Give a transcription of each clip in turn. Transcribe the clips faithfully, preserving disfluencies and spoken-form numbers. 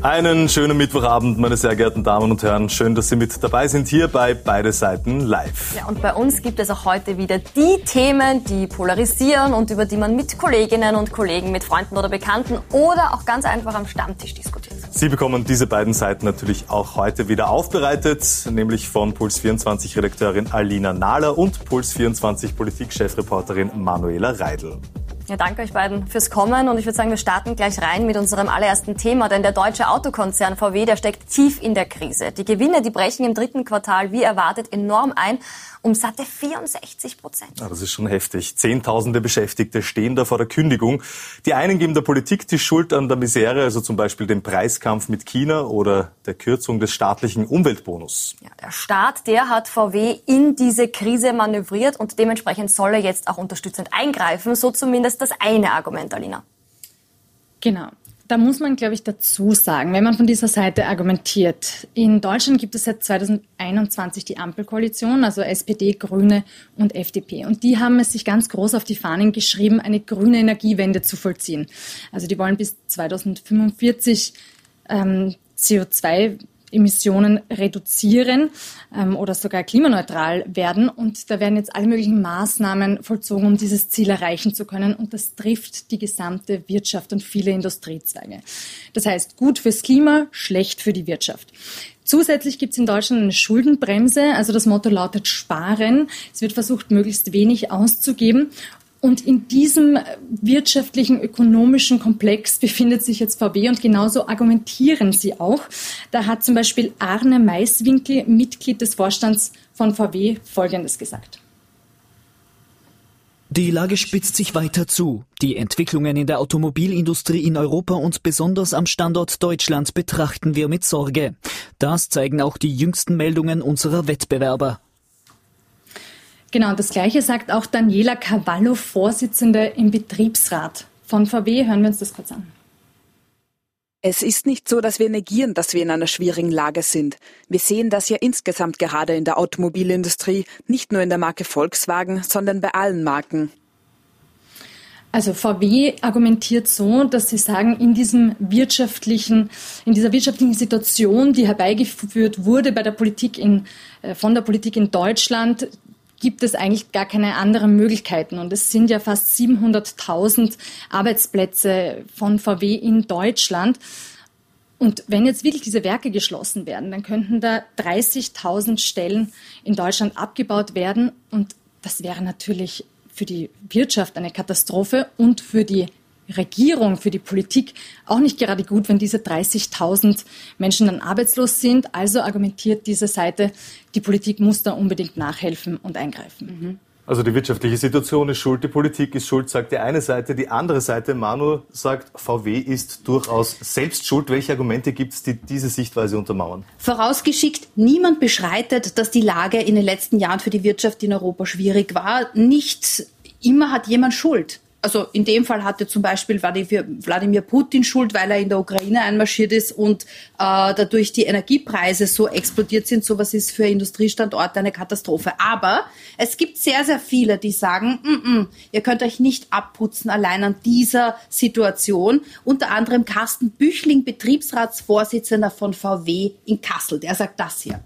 Einen schönen Mittwochabend, meine sehr geehrten Damen und Herren. Schön, dass Sie mit dabei sind hier bei Beide Seiten live. Ja, und bei uns gibt es auch heute wieder die Themen, die polarisieren und über die man mit Kolleginnen und Kollegen, mit Freunden oder Bekannten oder auch ganz einfach am Stammtisch diskutiert. Sie bekommen diese beiden Seiten natürlich auch heute wieder aufbereitet, nämlich von Puls vierundzwanzig-Redakteurin Alina Nahler und Puls vierundzwanzig Politik-Chefreporterin Manuela Reidl. Ja, danke euch beiden fürs Kommen und ich würde sagen, wir starten gleich rein mit unserem allerersten Thema, denn der deutsche Autokonzern V W, der steckt tief in der Krise. Die Gewinne, die brechen im dritten Quartal wie erwartet enorm ein, um satte vierundsechzig Prozent. Ja, das ist schon heftig. Zehntausende Beschäftigte stehen da vor der Kündigung. Die einen geben der Politik die Schuld an der Misere, also zum Beispiel dem Preiskampf mit China oder der Kürzung des staatlichen Umweltbonus. Ja, der Staat, der hat V W in diese Krise manövriert und dementsprechend soll er jetzt auch unterstützend eingreifen, so zumindest das eine Argument, Alina. Genau. Da muss man, glaube ich, dazu sagen, wenn man von dieser Seite argumentiert, in Deutschland gibt es seit zweitausendeinundzwanzig die Ampelkoalition, also S P D, Grüne und F D P. Und die haben es sich ganz groß auf die Fahnen geschrieben, eine grüne Energiewende zu vollziehen. Also die wollen bis zweitausendfünfundvierzig ähm, C O zwei Emissionen reduzieren ähm, oder sogar klimaneutral werden. Und da werden jetzt alle möglichen Maßnahmen vollzogen, um dieses Ziel erreichen zu können. Und das trifft die gesamte Wirtschaft und viele Industriezweige. Das heißt, gut fürs Klima, schlecht für die Wirtschaft. Zusätzlich gibt es in Deutschland eine Schuldenbremse. Also das Motto lautet Sparen. Es wird versucht, möglichst wenig auszugeben. Und in diesem wirtschaftlichen, ökonomischen Komplex befindet sich jetzt V W und genauso argumentieren sie auch. Da hat zum Beispiel Arne Maiswinkel, Mitglied des Vorstands von V W, Folgendes gesagt. Die Lage spitzt sich weiter zu. Die Entwicklungen in der Automobilindustrie in Europa und besonders am Standort Deutschland betrachten wir mit Sorge. Das zeigen auch die jüngsten Meldungen unserer Wettbewerber. Genau, das Gleiche sagt auch Daniela Cavallo, Vorsitzende im Betriebsrat von V W. Hören wir uns das kurz an. Es ist nicht so, dass wir negieren, dass wir in einer schwierigen Lage sind. Wir sehen das ja insgesamt gerade in der Automobilindustrie, nicht nur in der Marke Volkswagen, sondern bei allen Marken. Also V W argumentiert so, dass sie sagen, in diesem wirtschaftlichen, in dieser wirtschaftlichen Situation, die herbeigeführt wurde bei der Politik in, von der Politik in Deutschland, gibt es eigentlich gar keine anderen Möglichkeiten. Und es sind ja fast siebenhunderttausend Arbeitsplätze von V W in Deutschland. Und wenn jetzt wirklich diese Werke geschlossen werden, dann könnten da dreißigtausend Stellen in Deutschland abgebaut werden. Und das wäre natürlich für die Wirtschaft eine Katastrophe und für die Regierung, für die Politik auch nicht gerade gut, wenn diese dreißigtausend Menschen dann arbeitslos sind. Also argumentiert diese Seite, die Politik muss da unbedingt nachhelfen und eingreifen. Also die wirtschaftliche Situation ist schuld, die Politik ist schuld, sagt die eine Seite. Die andere Seite, Manu, sagt, V W ist durchaus selbst schuld. Welche Argumente gibt es, die diese Sichtweise untermauern? Vorausgeschickt, niemand bestreitet, dass die Lage in den letzten Jahren für die Wirtschaft in Europa schwierig war. Nicht immer hat jemand Schuld. Also in dem Fall hatte zum Beispiel Wladimir Putin Schuld, weil er in der Ukraine einmarschiert ist und äh, dadurch die Energiepreise so explodiert sind. Sowas ist für Industriestandorte eine Katastrophe. Aber es gibt sehr, sehr viele, die sagen, mm -mm, ihr könnt euch nicht abputzen allein an dieser Situation. Unter anderem Carsten Büchling, Betriebsratsvorsitzender von V W in Kassel. Der sagt das hier.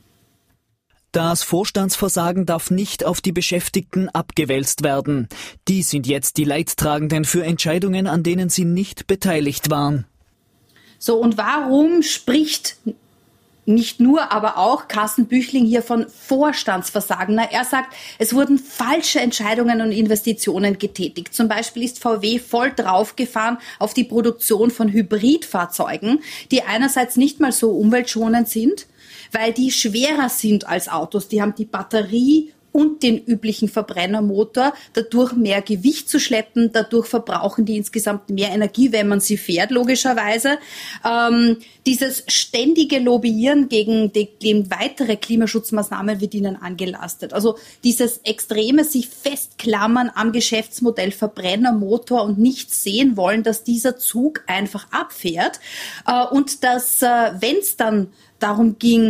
Das Vorstandsversagen darf nicht auf die Beschäftigten abgewälzt werden. Die sind jetzt die Leidtragenden für Entscheidungen, an denen sie nicht beteiligt waren. So, und warum spricht nicht nur, aber auch Carsten Büchling hier von Vorstandsversagen? Na, er sagt, es wurden falsche Entscheidungen und Investitionen getätigt. Zum Beispiel ist V W voll draufgefahren auf die Produktion von Hybridfahrzeugen, die einerseits nicht mal so umweltschonend sind, weil die schwerer sind als Autos. Die haben die Batterie und den üblichen Verbrennermotor, dadurch mehr Gewicht zu schleppen, dadurch verbrauchen die insgesamt mehr Energie, wenn man sie fährt, logischerweise. Ähm, dieses ständige Lobbyieren gegen, die, gegen weitere Klimaschutzmaßnahmen wird ihnen angelastet. Also dieses extreme sich festklammern am Geschäftsmodell Verbrennermotor und nicht sehen wollen, dass dieser Zug einfach abfährt. Äh, und dass, äh, wenn es dann darum ging,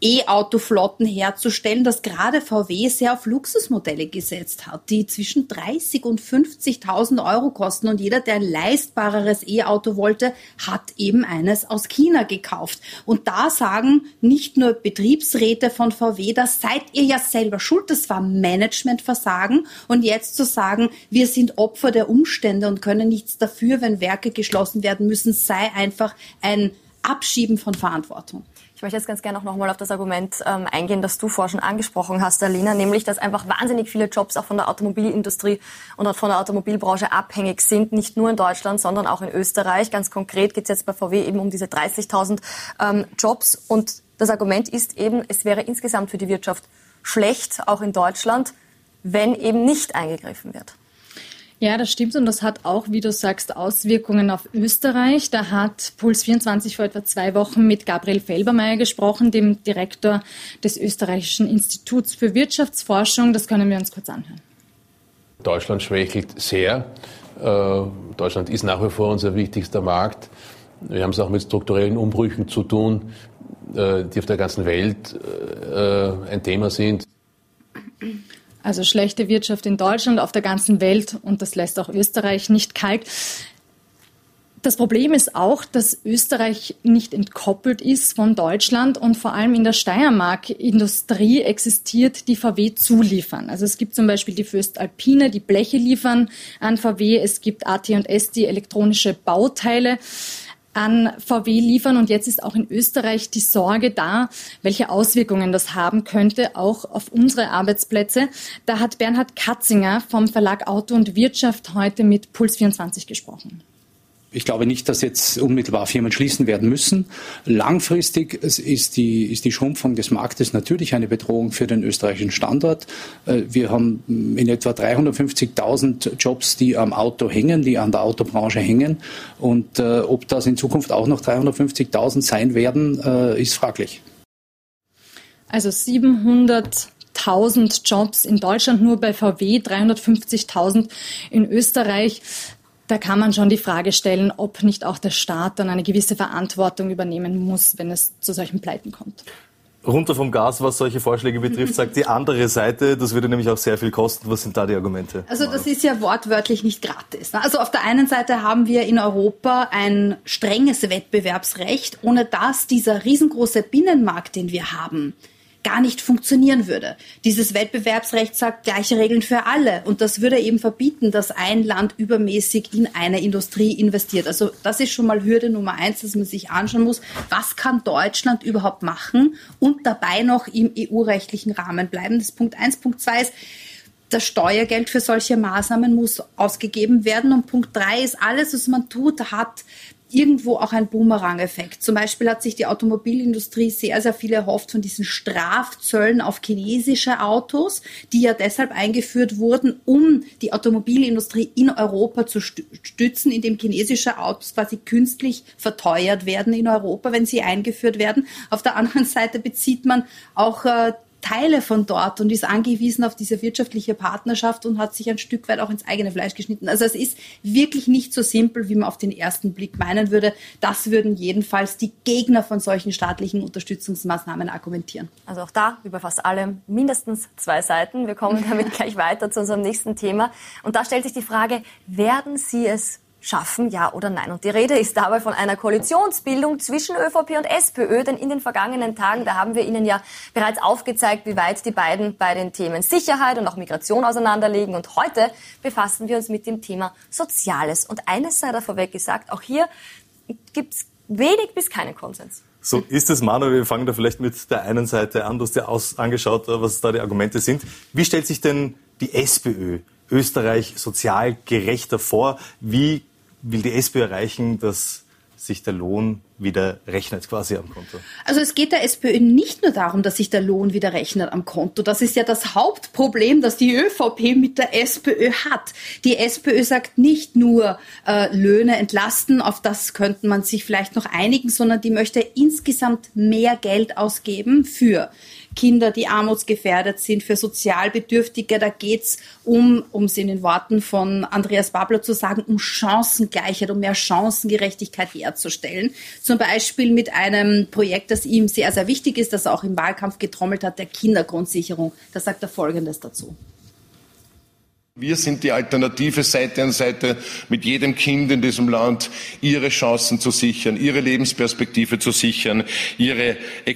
E-Auto-Flotten herzustellen, dass gerade V W sehr auf Luxusmodelle gesetzt hat, die zwischen dreißig und fünfzigtausend Euro kosten. Und jeder, der ein leistbareres E-Auto wollte, hat eben eines aus China gekauft. Und da sagen nicht nur Betriebsräte von V W, das seid ihr ja selber schuld, das war Managementversagen. Und jetzt zu sagen, wir sind Opfer der Umstände und können nichts dafür, wenn Werke geschlossen werden müssen, sei einfach ein Abschieben von Verantwortung. Ich möchte jetzt ganz gerne auch noch mal auf das Argument ähm, eingehen, das du vorher schon angesprochen hast, Alina, nämlich, dass einfach wahnsinnig viele Jobs auch von der Automobilindustrie und auch von der Automobilbranche abhängig sind, nicht nur in Deutschland, sondern auch in Österreich. Ganz konkret geht es jetzt bei V W eben um diese dreißigtausend ähm, Jobs. Und das Argument ist eben, es wäre insgesamt für die Wirtschaft schlecht, auch in Deutschland, wenn eben nicht eingegriffen wird. Ja, das stimmt und das hat auch, wie du sagst, Auswirkungen auf Österreich. Da hat Puls vierundzwanzig vor etwa zwei Wochen mit Gabriel Felbermayr gesprochen, dem Direktor des Österreichischen Instituts für Wirtschaftsforschung. Das können wir uns kurz anhören. Deutschland schwächelt sehr. Deutschland ist nach wie vor unser wichtigster Markt. Wir haben es auch mit strukturellen Umbrüchen zu tun, die auf der ganzen Welt ein Thema sind. Also schlechte Wirtschaft in Deutschland, auf der ganzen Welt und das lässt auch Österreich nicht kalt. Das Problem ist auch, dass Österreich nicht entkoppelt ist von Deutschland und vor allem in der Steiermark-Industrie existiert, die V W zuliefern. Also es gibt zum Beispiel die Voestalpine, die Bleche liefern an V W, es gibt A T und S, die elektronische Bauteile an V W liefern. Und jetzt ist auch in Österreich die Sorge da, welche Auswirkungen das haben könnte, auch auf unsere Arbeitsplätze. Da hat Bernhard Katzinger vom Verlag Auto und Wirtschaft heute mit Puls vierundzwanzig gesprochen. Ich glaube nicht, dass jetzt unmittelbar Firmen schließen werden müssen. Langfristig ist die, ist die Schrumpfung des Marktes natürlich eine Bedrohung für den österreichischen Standort. Wir haben in etwa dreihundertfünfzigtausend Jobs, die am Auto hängen, die an der Autobranche hängen. Und äh, ob das in Zukunft auch noch dreihundertfünfzigtausend sein werden, äh, ist fraglich. Also siebenhunderttausend Jobs in Deutschland, nur bei V W, dreihundertfünfzigtausend in Österreich. Da kann man schon die Frage stellen, ob nicht auch der Staat dann eine gewisse Verantwortung übernehmen muss, wenn es zu solchen Pleiten kommt. Runter vom Gas, was solche Vorschläge betrifft, sagt die andere Seite, das würde nämlich auch sehr viel kosten. Was sind da die Argumente? Also das ist ja wortwörtlich nicht gratis. Also auf der einen Seite haben wir in Europa ein strenges Wettbewerbsrecht, ohne dass dieser riesengroße Binnenmarkt, den wir haben, gar nicht funktionieren würde. Dieses Wettbewerbsrecht sagt gleiche Regeln für alle und das würde eben verbieten, dass ein Land übermäßig in eine Industrie investiert. Also das ist schon mal Hürde Nummer eins, dass man sich anschauen muss, was kann Deutschland überhaupt machen und dabei noch im E U-rechtlichen Rahmen bleiben. Das ist Punkt eins. Punkt zwei ist, das Steuergeld für solche Maßnahmen muss ausgegeben werden und Punkt drei ist, alles, was man tut, hat irgendwo auch ein Boomerang-Effekt. Zum Beispiel hat sich die Automobilindustrie sehr, sehr viel erhofft von diesen Strafzöllen auf chinesische Autos, die ja deshalb eingeführt wurden, um die Automobilindustrie in Europa zu stützen, indem chinesische Autos quasi künstlich verteuert werden in Europa, wenn sie eingeführt werden. Auf der anderen Seite bezieht man auch äh, Teile von dort und ist angewiesen auf diese wirtschaftliche Partnerschaft und hat sich ein Stück weit auch ins eigene Fleisch geschnitten. Also es ist wirklich nicht so simpel, wie man auf den ersten Blick meinen würde. Das würden jedenfalls die Gegner von solchen staatlichen Unterstützungsmaßnahmen argumentieren. Also auch da, wie bei fast allem, mindestens zwei Seiten. Wir kommen damit gleich weiter zu unserem nächsten Thema. Und da stellt sich die Frage, werden Sie es schaffen, ja oder nein? Und die Rede ist dabei von einer Koalitionsbildung zwischen ÖVP und SPÖ, denn in den vergangenen Tagen, da haben wir Ihnen ja bereits aufgezeigt, wie weit die beiden bei den Themen Sicherheit und auch Migration auseinanderliegen. Und heute befassen wir uns mit dem Thema Soziales. Und eines sei da vorweg gesagt, auch hier gibt es wenig bis keinen Konsens. So ist es, Manuel. Wir fangen da vielleicht mit der einen Seite an. Du hast dir aus angeschaut, was da die Argumente sind. Wie stellt sich denn die SPÖ Österreich sozial gerechter vor? Wie will die SPÖ erreichen, dass sich der Lohn wieder rechnet quasi am Konto? Also es geht der SPÖ nicht nur darum, dass sich der Lohn wieder rechnet am Konto. Das ist ja das Hauptproblem, das die ÖVP mit der SPÖ hat. Die SPÖ sagt nicht nur äh, Löhne entlasten, auf das könnte man sich vielleicht noch einigen, sondern die möchte insgesamt mehr Geld ausgeben für Kinder, die armutsgefährdet sind, für Sozialbedürftige. Da geht's um, um es in den Worten von Andreas Babler zu sagen, um Chancengleichheit, um mehr Chancengerechtigkeit herzustellen. Zum Beispiel mit einem Projekt, das ihm sehr, sehr wichtig ist, das er auch im Wahlkampf getrommelt hat, der Kindergrundsicherung. Da sagt er Folgendes dazu. Wir sind die Alternative Seite an Seite mit jedem Kind in diesem Land, ihre Chancen zu sichern, ihre Lebensperspektive zu sichern, ihre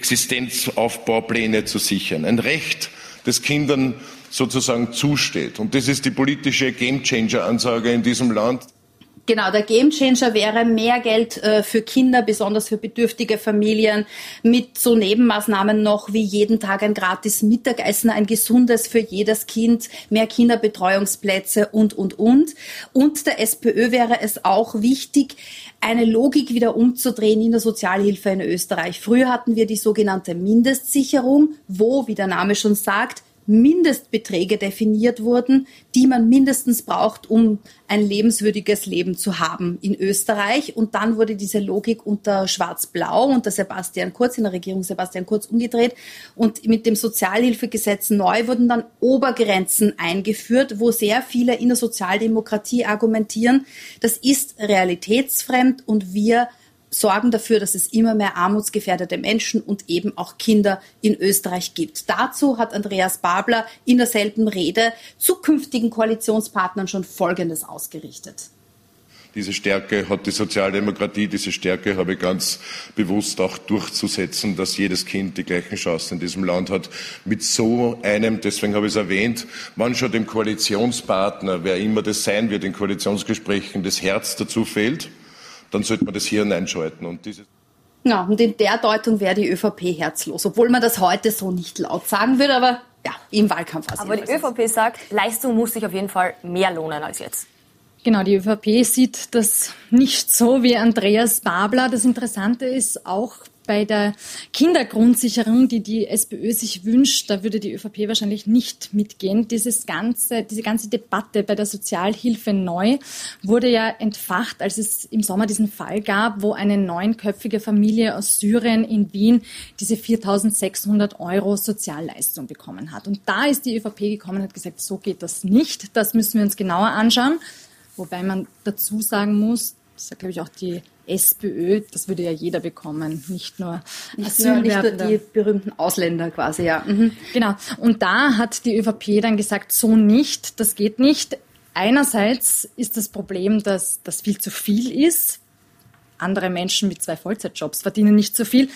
Existenzaufbaupläne zu sichern. Ein Recht, das Kindern sozusagen zusteht. Und das ist die politische Gamechanger-Ansage in diesem Land. Genau, der Gamechanger wäre mehr Geld äh, für Kinder, besonders für bedürftige Familien, mit so Nebenmaßnahmen noch wie jeden Tag ein gratis Mittagessen, ein gesundes für jedes Kind, mehr Kinderbetreuungsplätze und, und, und. Und der SPÖ wäre es auch wichtig, eine Logik wieder umzudrehen in der Sozialhilfe in Österreich. Früher hatten wir die sogenannte Mindestsicherung, wo, wie der Name schon sagt, Mindestbeträge definiert wurden, die man mindestens braucht, um ein lebenswürdiges Leben zu haben in Österreich. Und dann wurde diese Logik unter Schwarz-Blau, unter Sebastian Kurz, in der Regierung Sebastian Kurz, umgedreht. Und mit dem Sozialhilfegesetz neu wurden dann Obergrenzen eingeführt, wo sehr viele in der Sozialdemokratie argumentieren, das ist realitätsfremd und wir sorgen dafür, dass es immer mehr armutsgefährdete Menschen und eben auch Kinder in Österreich gibt. Dazu hat Andreas Babler in derselben Rede zukünftigen Koalitionspartnern schon Folgendes ausgerichtet. Diese Stärke hat die Sozialdemokratie, diese Stärke habe ich ganz bewusst auch durchzusetzen, dass jedes Kind die gleichen Chancen in diesem Land hat. Mit so einem, deswegen habe ich es erwähnt, man schon dem Koalitionspartner, wer immer das sein wird in Koalitionsgesprächen, das Herz dazu fehlt, dann sollte man das Hirn einschalten. Und dieses ja, und in der Deutung wäre die ÖVP herzlos, obwohl man das heute so nicht laut sagen würde, aber ja, im Wahlkampf. Aber die ÖVP sagt, Leistung muss sich auf jeden Fall mehr lohnen als jetzt. Genau, die ÖVP sieht das nicht so wie Andreas Babler. Das Interessante ist auch bei der Kindergrundsicherung, die die SPÖ sich wünscht, da würde die ÖVP wahrscheinlich nicht mitgehen. Dieses ganze, diese ganze Debatte bei der Sozialhilfe neu wurde ja entfacht, als es im Sommer diesen Fall gab, wo eine neunköpfige Familie aus Syrien in Wien diese viertausendsechshundert Euro Sozialleistung bekommen hat. Und da ist die ÖVP gekommen und hat gesagt, so geht das nicht. Das müssen wir uns genauer anschauen. Wobei man dazu sagen muss, das sagt, glaube ich, auch die SPÖ, das würde ja jeder bekommen, nicht nur nicht nur, nicht nur die berühmten Ausländer quasi, ja. Mhm. Genau. Und da hat die ÖVP dann gesagt, so nicht, das geht nicht. Einerseits ist das Problem, dass das viel zu viel ist. Andere Menschen mit zwei Vollzeitjobs verdienen nicht so viel.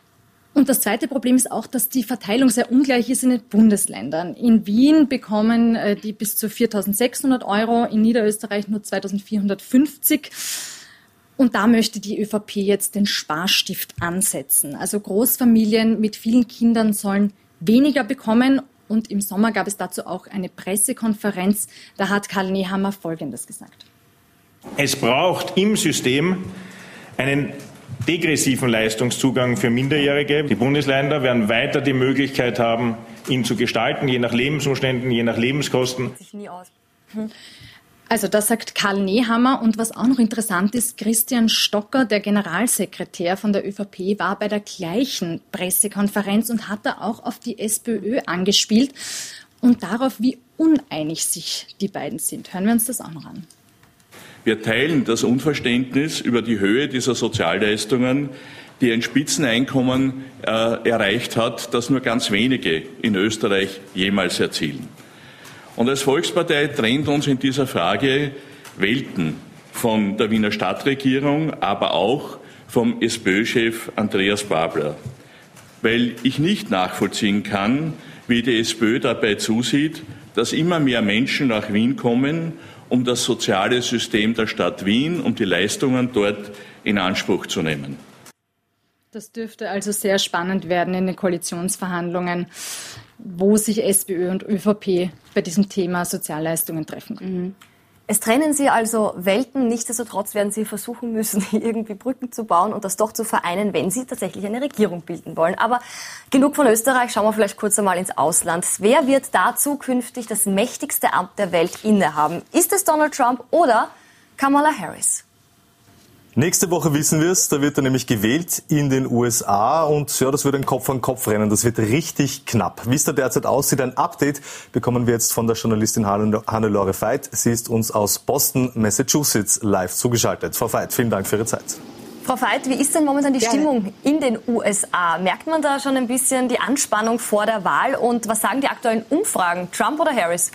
Und das zweite Problem ist auch, dass die Verteilung sehr ungleich ist in den Bundesländern. In Wien bekommen äh, die bis zu viertausendsechshundert Euro, in Niederösterreich nur zweitausendvierhundertfünfzig. Und da möchte die ÖVP jetzt den Sparstift ansetzen. Also Großfamilien mit vielen Kindern sollen weniger bekommen. Und im Sommer gab es dazu auch eine Pressekonferenz. Da hat Karl Nehammer Folgendes gesagt. Es braucht im System einen degressiven Leistungszugang für Minderjährige. Die Bundesländer werden weiter die Möglichkeit haben, ihn zu gestalten, je nach Lebensumständen, je nach Lebenskosten. Sich nie aus. Also das sagt Karl Nehammer. Und was auch noch interessant ist, Christian Stocker, der Generalsekretär von der ÖVP, war bei der gleichen Pressekonferenz und hat da auch auf die SPÖ angespielt und darauf, wie uneinig sich die beiden sind. Hören wir uns das auch noch an. Wir teilen das Unverständnis über die Höhe dieser Sozialleistungen, die ein Spitzeneinkommen äh, erreicht hat, das nur ganz wenige in Österreich jemals erzielen. Und als Volkspartei trennt uns in dieser Frage Welten von der Wiener Stadtregierung, aber auch vom SPÖ-Chef Andreas Babler. Weil ich nicht nachvollziehen kann, wie die SPÖ dabei zusieht, dass immer mehr Menschen nach Wien kommen, um das soziale System der Stadt Wien, um die Leistungen dort in Anspruch zu nehmen. Das dürfte also sehr spannend werden in den Koalitionsverhandlungen, wo sich SPÖ und ÖVP bei diesem Thema Sozialleistungen treffen können. Mhm. Es trennen sie also Welten, nichtsdestotrotz werden sie versuchen müssen, irgendwie Brücken zu bauen und das doch zu vereinen, wenn sie tatsächlich eine Regierung bilden wollen. Aber genug von Österreich, schauen wir vielleicht kurz einmal ins Ausland. Wer wird da zukünftig das mächtigste Amt der Welt innehaben? Ist es Donald Trump oder Kamala Harris? Nächste Woche wissen wir es, da wird er nämlich gewählt in den U S A und ja, das wird ein Kopf-an-Kopf-Rennen, das wird richtig knapp. Wie es da derzeit aussieht, ein Update bekommen wir jetzt von der Journalistin Hannelore Veit. Sie ist uns aus Boston, Massachusetts live zugeschaltet. Frau Veit, vielen Dank für Ihre Zeit. Frau Veit, wie ist denn momentan die Gerne. Stimmung in den U S A? Merkt man da schon ein bisschen die Anspannung vor der Wahl? Und was sagen die aktuellen Umfragen? Trump oder Harris?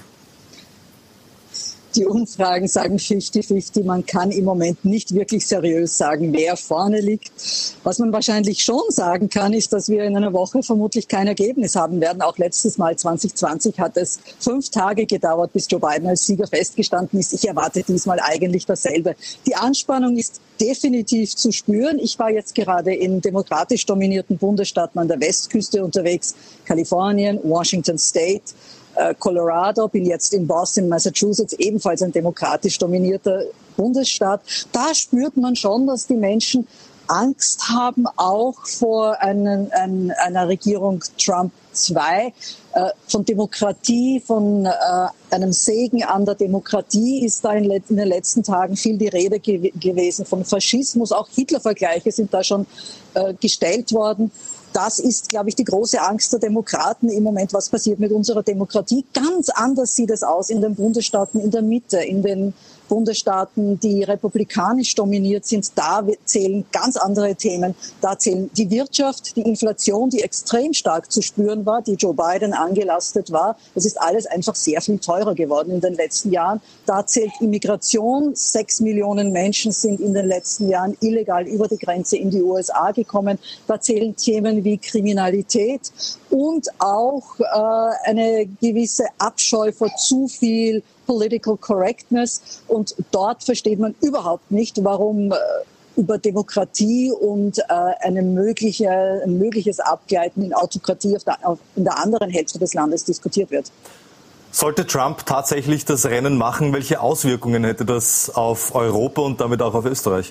Die Umfragen sagen fünfzig fünfzig. Man kann im Moment nicht wirklich seriös sagen, wer vorne liegt. Was man wahrscheinlich schon sagen kann, ist, dass wir in einer Woche vermutlich kein Ergebnis haben werden. Auch letztes Mal zwanzig zwanzig hat es fünf Tage gedauert, bis Joe Biden als Sieger festgestanden ist. Ich erwarte diesmal eigentlich dasselbe. Die Anspannung ist definitiv zu spüren. Ich war jetzt gerade in demokratisch dominierten Bundesstaaten an der Westküste unterwegs. Kalifornien, Washington State, Colorado, bin jetzt in Boston, Massachusetts, ebenfalls ein demokratisch dominierter Bundesstaat. Da spürt man schon, dass die Menschen Angst haben, auch vor einen, ein, einer Regierung Trump zwei. Äh, von Demokratie, von äh, einem Segen an der Demokratie ist da in, in den letzten Tagen viel die Rede ge- gewesen. Von Faschismus, auch Hitler-Vergleiche sind da schon äh, gestellt worden. Das ist, glaube ich, die große Angst der Demokraten im Moment. Was passiert mit unserer Demokratie? Ganz anders sieht es aus in den Bundesstaaten in der Mitte, in den Bundesstaaten, die republikanisch dominiert sind. Da zählen ganz andere Themen. Da zählen die Wirtschaft, die Inflation, die extrem stark zu spüren war, die Joe Biden angelastet war. Das ist alles einfach sehr viel teurer geworden in den letzten Jahren. Da zählt Immigration. Sechs Millionen Menschen sind in den letzten Jahren illegal über die Grenze in die U S A gekommen. Da zählen Themen wie Kriminalität und auch äh, eine gewisse Abscheu vor zu viel Political Correctness. Und dort versteht man überhaupt nicht, warum äh, über Demokratie und äh, eine mögliche, ein mögliches Abgleiten in Autokratie auf der, auf, in der anderen Hälfte des Landes diskutiert wird. Sollte Trump tatsächlich das Rennen machen, welche Auswirkungen hätte das auf Europa und damit auch auf Österreich?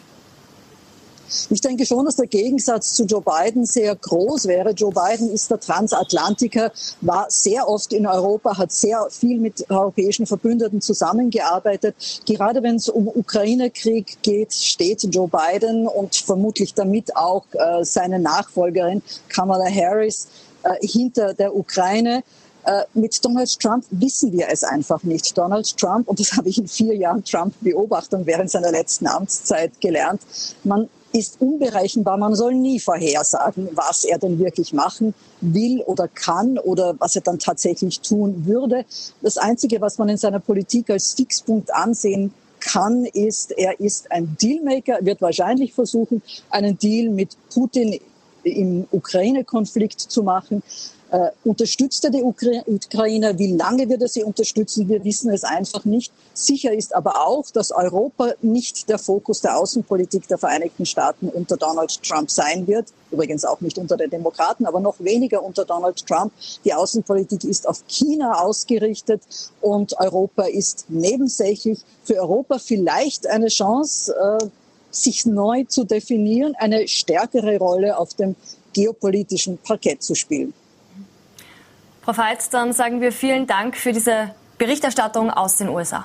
Ich denke schon, dass der Gegensatz zu Joe Biden sehr groß wäre. Joe Biden ist der Transatlantiker, war sehr oft in Europa, hat sehr viel mit europäischen Verbündeten zusammengearbeitet. Gerade wenn es um Ukraine-Krieg geht, steht Joe Biden und vermutlich damit auch äh, seine Nachfolgerin Kamala Harris äh, hinter der Ukraine. Äh, mit Donald Trump wissen wir es einfach nicht. Donald Trump, und das habe ich in vier Jahren Trump-Beobachtung während seiner letzten Amtszeit gelernt, man ist unberechenbar. Man soll nie vorhersagen, was er denn wirklich machen will oder kann oder was er dann tatsächlich tun würde. Das Einzige, was man in seiner Politik als Fixpunkt ansehen kann, ist, er ist ein Dealmaker, wird wahrscheinlich versuchen, einen Deal mit Putin im Ukraine-Konflikt zu machen. Äh, unterstützt er die Ukra- Ukrainer? Wie lange wird er sie unterstützen? Wir wissen es einfach nicht. Sicher ist aber auch, dass Europa nicht der Fokus der Außenpolitik der Vereinigten Staaten unter Donald Trump sein wird. Übrigens auch nicht unter den Demokraten, aber noch weniger unter Donald Trump. Die Außenpolitik ist auf China ausgerichtet und Europa ist nebensächlich. Für Europa vielleicht eine Chance, äh, sich neu zu definieren, eine stärkere Rolle auf dem geopolitischen Parkett zu spielen. Frau Veit, dann sagen wir vielen Dank für diese Berichterstattung aus den U S A.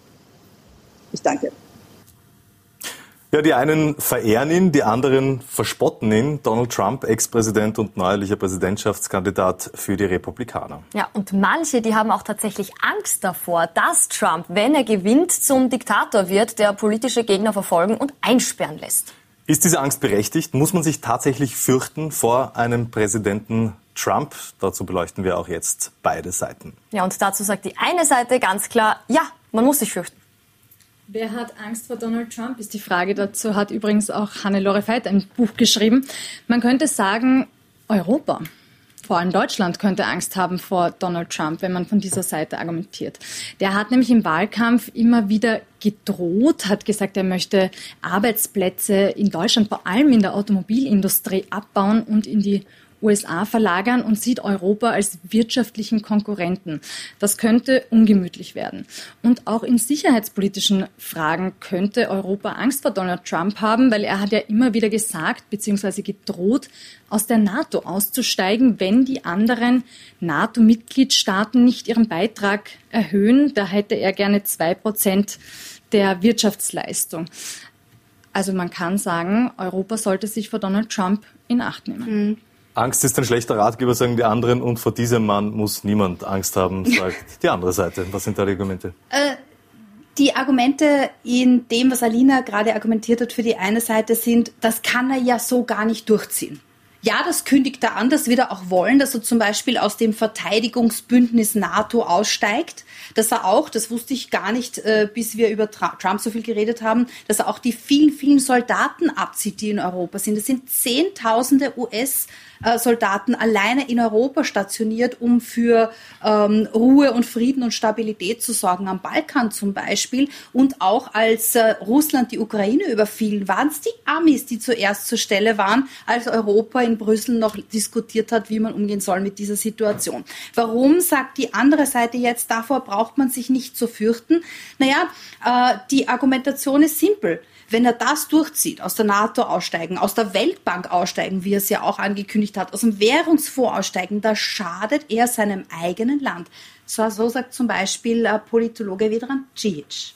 Ich danke. Ja, die einen verehren ihn, die anderen verspotten ihn. Donald Trump, Ex-Präsident und neuerlicher Präsidentschaftskandidat für die Republikaner. Ja, und manche, die haben auch tatsächlich Angst davor, dass Trump, wenn er gewinnt, zum Diktator wird, der politische Gegner verfolgen und einsperren lässt. Ist diese Angst berechtigt? Muss man sich tatsächlich fürchten vor einem Präsidenten Trump? Dazu beleuchten wir auch jetzt beide Seiten. Ja, und dazu sagt die eine Seite ganz klar, ja, man muss sich fürchten. Wer hat Angst vor Donald Trump, ist die Frage. Dazu hat übrigens auch Hannelore Veit ein Buch geschrieben. Man könnte sagen, Europa, vor allem Deutschland, könnte Angst haben vor Donald Trump, wenn man von dieser Seite argumentiert. Der hat nämlich im Wahlkampf immer wieder gedroht, hat gesagt, er möchte Arbeitsplätze in Deutschland, vor allem in der Automobilindustrie, abbauen und in die U S A verlagern und sieht Europa als wirtschaftlichen Konkurrenten. Das könnte ungemütlich werden. Und auch in sicherheitspolitischen Fragen könnte Europa Angst vor Donald Trump haben, weil er hat ja immer wieder gesagt bzw. gedroht, aus der NATO auszusteigen, wenn die anderen NATO-Mitgliedstaaten nicht ihren Beitrag erhöhen. Da hätte er gerne zwei Prozent der Wirtschaftsleistung. Also man kann sagen, Europa sollte sich vor Donald Trump in Acht nehmen. Mhm. Angst ist ein schlechter Ratgeber, sagen die anderen, und vor diesem Mann muss niemand Angst haben, sagt die andere Seite. Was sind da die Argumente? Äh, Die Argumente in dem, was Alina gerade argumentiert hat für die eine Seite sind, das kann er ja so gar nicht durchziehen. Ja, das kündigt er an, das wird er auch wollen, dass er zum Beispiel aus dem Verteidigungsbündnis NATO aussteigt, dass er auch, das wusste ich gar nicht, äh, bis wir über Trump so viel geredet haben, dass er auch die vielen, vielen Soldaten abzieht, die in Europa sind. Es sind Zehntausende U S-Soldaten alleine in Europa stationiert, um für ähm, Ruhe und Frieden und Stabilität zu sorgen, am Balkan zum Beispiel. Und auch als äh, Russland die Ukraine überfiel, waren es die Amis, die zuerst zur Stelle waren, als Europa in Brüssel noch diskutiert hat, wie man umgehen soll mit dieser Situation. Warum, sagt die andere Seite jetzt, davor braucht man sich nicht zu fürchten? Naja, äh, die Argumentation ist simpel. Wenn er das durchzieht, aus der NATO aussteigen, aus der Weltbank aussteigen, wie er es ja auch angekündigt hat, aus dem Währungsfonds aussteigen, da schadet er seinem eigenen Land. So, so sagt zum Beispiel äh, Politologe Vedran Cihic.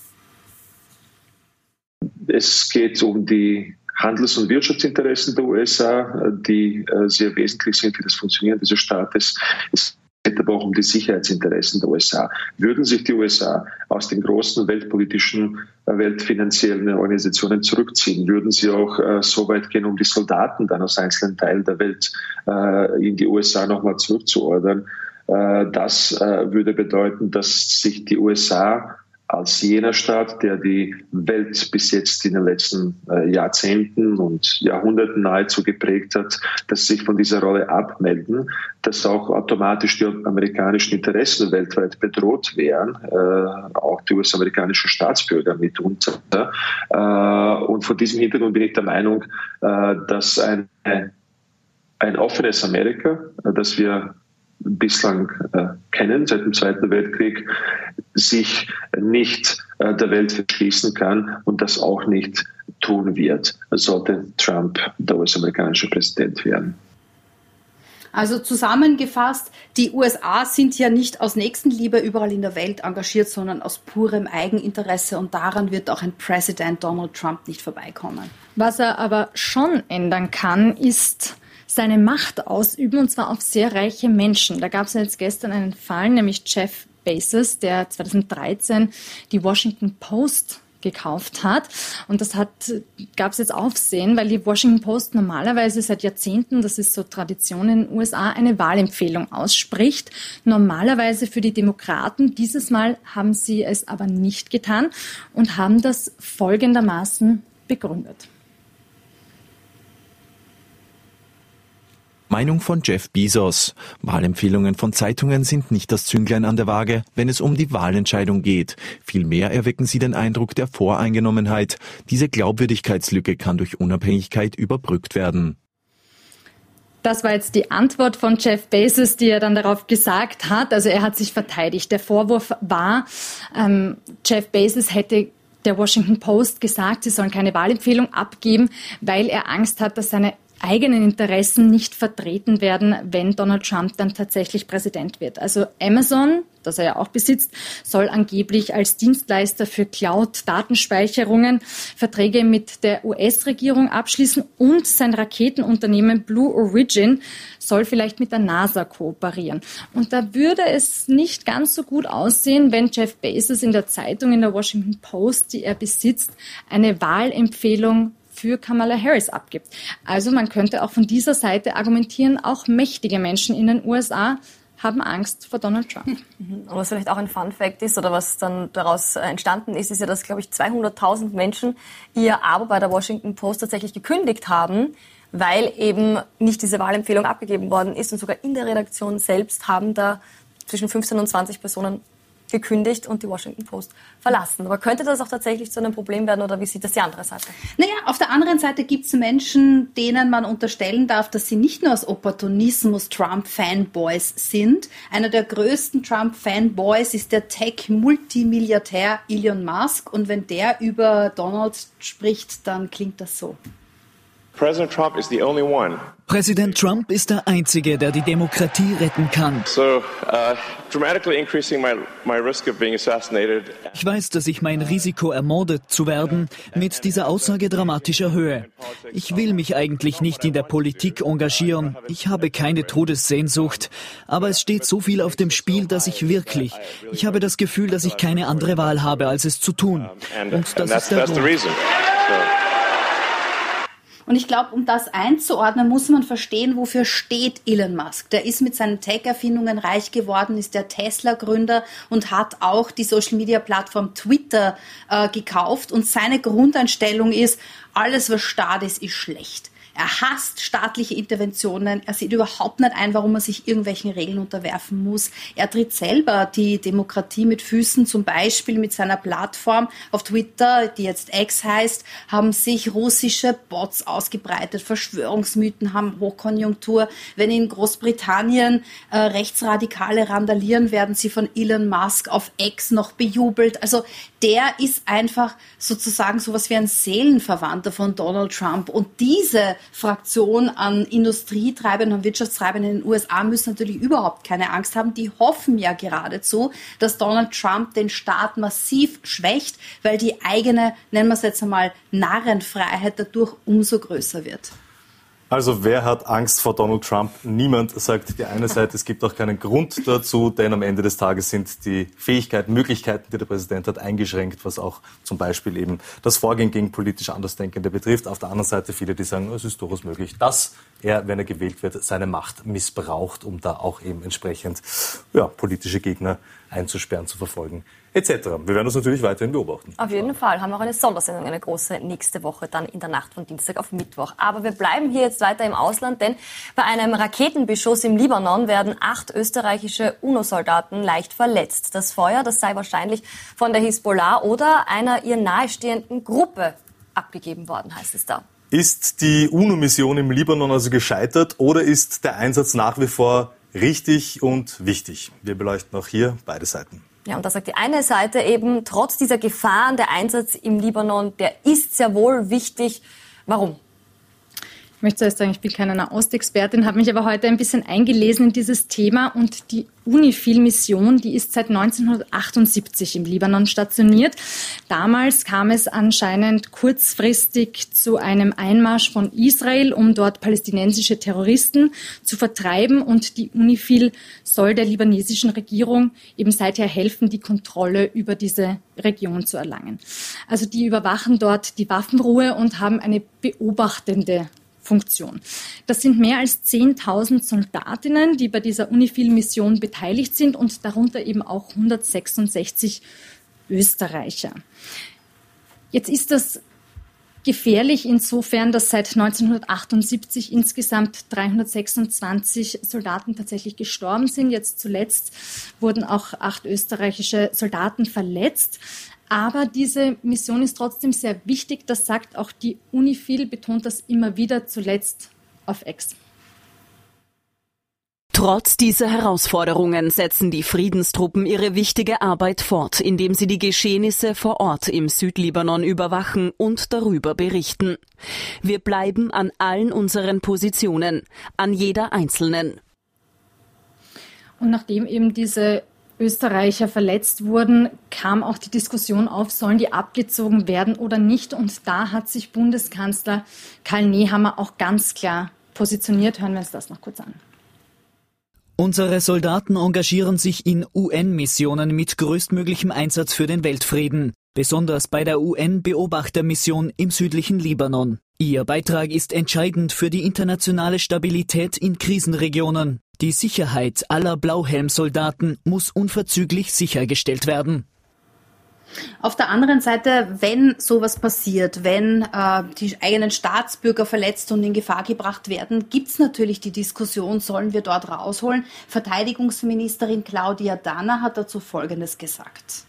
Es geht um die Handels- und Wirtschaftsinteressen der U S A, die äh, sehr wesentlich sind für das Funktionieren dieses Staates. Es geht aber auch um die Sicherheitsinteressen der U S A. Würden sich die U S A aus den großen weltpolitischen, äh, weltfinanziellen Organisationen zurückziehen, würden sie auch äh, so weit gehen, um die Soldaten dann aus einzelnen Teilen der Welt äh, in die U S A nochmal zurückzuordern. Äh, das äh, würde bedeuten, dass sich die U S A als jener Staat, der die Welt bis jetzt in den letzten äh, Jahrzehnten und Jahrhunderten nahezu geprägt hat, dass sie sich von dieser Rolle abmelden, dass auch automatisch die amerikanischen Interessen weltweit bedroht wären, äh, auch die U S-amerikanischen Staatsbürger mitunter. Äh, und vor diesem Hintergrund bin ich der Meinung, äh, dass ein, ein offenes Amerika, äh, das wir bislang äh, kennen, seit dem Zweiten Weltkrieg, sich nicht äh, der Welt verschließen kann und das auch nicht tun wird, sollte Trump der U S-amerikanische Präsident werden. Also zusammengefasst, die U S A sind ja nicht aus Nächstenliebe überall in der Welt engagiert, sondern aus purem Eigeninteresse, und daran wird auch ein Präsident Donald Trump nicht vorbeikommen. Was er aber schon ändern kann, ist seine Macht ausüben, und zwar auf sehr reiche Menschen. Da gab es ja jetzt gestern einen Fall, nämlich Jeff Bezos, der zweitausenddreizehn die Washington Post gekauft hat. Und das hat, gab es jetzt Aufsehen, weil die Washington Post normalerweise seit Jahrzehnten, das ist so Tradition in den U S A, eine Wahlempfehlung ausspricht. Normalerweise für die Demokraten. Dieses Mal haben sie es aber nicht getan und haben das folgendermaßen begründet. Meinung von Jeff Bezos. Wahlempfehlungen von Zeitungen sind nicht das Zünglein an der Waage, wenn es um die Wahlentscheidung geht. Vielmehr erwecken sie den Eindruck der Voreingenommenheit. Diese Glaubwürdigkeitslücke kann durch Unabhängigkeit überbrückt werden. Das war jetzt die Antwort von Jeff Bezos, die er dann darauf gesagt hat. Also er hat sich verteidigt. Der Vorwurf war, ähm, Jeff Bezos hätte der Washington Post gesagt, sie sollen keine Wahlempfehlung abgeben, weil er Angst hat, dass seine eigenen Interessen nicht vertreten werden, wenn Donald Trump dann tatsächlich Präsident wird. Also Amazon, das er ja auch besitzt, soll angeblich als Dienstleister für Cloud-Datenspeicherungen Verträge mit der U S-Regierung abschließen, und sein Raketenunternehmen Blue Origin soll vielleicht mit der NASA kooperieren. Und da würde es nicht ganz so gut aussehen, wenn Jeff Bezos in der Zeitung, in der Washington Post, die er besitzt, eine Wahlempfehlung für Kamala Harris abgibt. Also man könnte auch von dieser Seite argumentieren, auch mächtige Menschen in den U S A haben Angst vor Donald Trump. Und was vielleicht auch ein Fun-Fact ist, oder was dann daraus entstanden ist, ist ja, dass, glaube ich, zweihunderttausend Menschen ihr Abo bei der Washington Post tatsächlich gekündigt haben, weil eben nicht diese Wahlempfehlung abgegeben worden ist. Und sogar in der Redaktion selbst haben da zwischen fünfzehn und zwanzig Personen gekündigt und die Washington Post verlassen. Aber könnte das auch tatsächlich zu einem Problem werden, oder wie sieht das die andere Seite? Naja, auf der anderen Seite gibt es Menschen, denen man unterstellen darf, dass sie nicht nur aus Opportunismus Trump-Fanboys sind. Einer der größten Trump-Fanboys ist der President Trump is the only one. Präsident Trump ist der Einzige, der die Demokratie retten kann. So, uh, dramatically increasing my, my risk of being assassinated. Ich weiß, dass ich mein Risiko, ermordet zu werden, mit dieser Aussage dramatisch erhöhe. Ich will mich eigentlich nicht in der Politik engagieren. Ich habe keine Todessehnsucht. Aber es steht so viel auf dem Spiel, dass ich wirklich, ich habe das Gefühl, dass ich keine andere Wahl habe, als es zu tun. Und das ist der Grund. Und ich glaube, um das einzuordnen, muss man verstehen, wofür steht Elon Musk. Der ist mit seinen Tech-Erfindungen reich geworden, ist der Tesla-Gründer und hat auch die Social-Media-Plattform Twitter äh, gekauft. Und seine Grundeinstellung ist, alles, was Staat ist, ist schlecht. Er hasst staatliche Interventionen. Er sieht überhaupt nicht ein, warum er sich irgendwelchen Regeln unterwerfen muss. Er tritt selber die Demokratie mit Füßen, zum Beispiel mit seiner Plattform auf Twitter, die jetzt X heißt, haben sich russische Bots ausgebreitet. Verschwörungsmythen haben Hochkonjunktur. Wenn in Großbritannien äh, Rechtsradikale randalieren, werden sie von Elon Musk auf X noch bejubelt. Also der ist einfach sozusagen sowas wie ein Seelenverwandter von Donald Trump. Und diese Fraktion an Industrietreibenden und Wirtschaftstreibenden in den U S A müssen natürlich überhaupt keine Angst haben. Die hoffen ja geradezu, dass Donald Trump den Staat massiv schwächt, weil die eigene, nennen wir es jetzt einmal, Narrenfreiheit dadurch umso größer wird. Also wer hat Angst vor Donald Trump? Niemand, sagt die eine Seite. Es gibt auch keinen Grund dazu, denn am Ende des Tages sind die Fähigkeiten, Möglichkeiten, die der Präsident hat, eingeschränkt, was auch zum Beispiel eben das Vorgehen gegen politisch Andersdenkende betrifft. Auf der anderen Seite viele, die sagen, es ist durchaus möglich, dass er, wenn er gewählt wird, seine Macht missbraucht, um da auch eben entsprechend ja, politische Gegner einzusperren, zu verfolgen, et cetera. Wir werden das natürlich weiterhin beobachten. Auf jeden Fall. Haben wir auch eine Sondersendung, eine große, nächste Woche, dann in der Nacht von Dienstag auf Mittwoch. Aber wir bleiben hier jetzt weiter im Ausland, denn bei einem Raketenbeschuss im Libanon werden acht österreichische UNO-Soldaten leicht verletzt. Das Feuer, das sei wahrscheinlich von der Hisbollah oder einer ihr nahestehenden Gruppe abgegeben worden, heißt es da. Ist die UNO-Mission im Libanon also gescheitert oder ist der Einsatz nach wie vor richtig und wichtig? Wir beleuchten auch hier beide Seiten. Ja, und da sagt die eine Seite eben, trotz dieser Gefahren, der Einsatz im Libanon, der ist sehr wohl wichtig. Warum? Ich möchte zuerst sagen, ich bin keine Nahostexpertin, habe mich aber heute ein bisschen eingelesen in dieses Thema und die UNIFIL-Mission, die ist seit neunzehnhundertachtundsiebzig im Libanon stationiert. Damals kam es anscheinend kurzfristig zu einem Einmarsch von Israel, um dort palästinensische Terroristen zu vertreiben und die UNIFIL soll der libanesischen Regierung eben seither helfen, die Kontrolle über diese Region zu erlangen. Also die überwachen dort die Waffenruhe und haben eine beobachtende Funktion. Das sind mehr als zehntausend Soldatinnen, die bei dieser UNIFIL-Mission beteiligt sind und darunter eben auch hundertsechsundsechzig Österreicher. Jetzt ist das gefährlich insofern, dass seit neunzehnhundertachtundsiebzig insgesamt dreihundertsechsundzwanzig Soldaten tatsächlich gestorben sind. Jetzt zuletzt wurden auch acht österreichische Soldaten verletzt. Aber diese Mission ist trotzdem sehr wichtig. Das sagt auch die UNIFIL, betont das immer wieder, zuletzt auf X. Trotz dieser Herausforderungen setzen die Friedenstruppen ihre wichtige Arbeit fort, indem sie die Geschehnisse vor Ort im Südlibanon überwachen und darüber berichten. Wir bleiben an allen unseren Positionen, an jeder einzelnen. Und nachdem eben diese Österreicher verletzt wurden, kam auch die Diskussion auf, sollen die abgezogen werden oder nicht. Und da hat sich Bundeskanzler Karl Nehammer auch ganz klar positioniert. Hören wir uns das noch kurz an. Unsere Soldaten engagieren sich in U N-Missionen mit größtmöglichem Einsatz für den Weltfrieden, besonders bei der U N-Beobachtermission im südlichen Libanon. Ihr Beitrag ist entscheidend für die internationale Stabilität in Krisenregionen. Die Sicherheit aller Blauhelmsoldaten muss unverzüglich sichergestellt werden. Auf der anderen Seite, wenn sowas passiert, wenn äh, die eigenen Staatsbürger verletzt und in Gefahr gebracht werden, gibt es natürlich die Diskussion, sollen wir dort rausholen? Verteidigungsministerin Claudia Danner hat dazu Folgendes gesagt.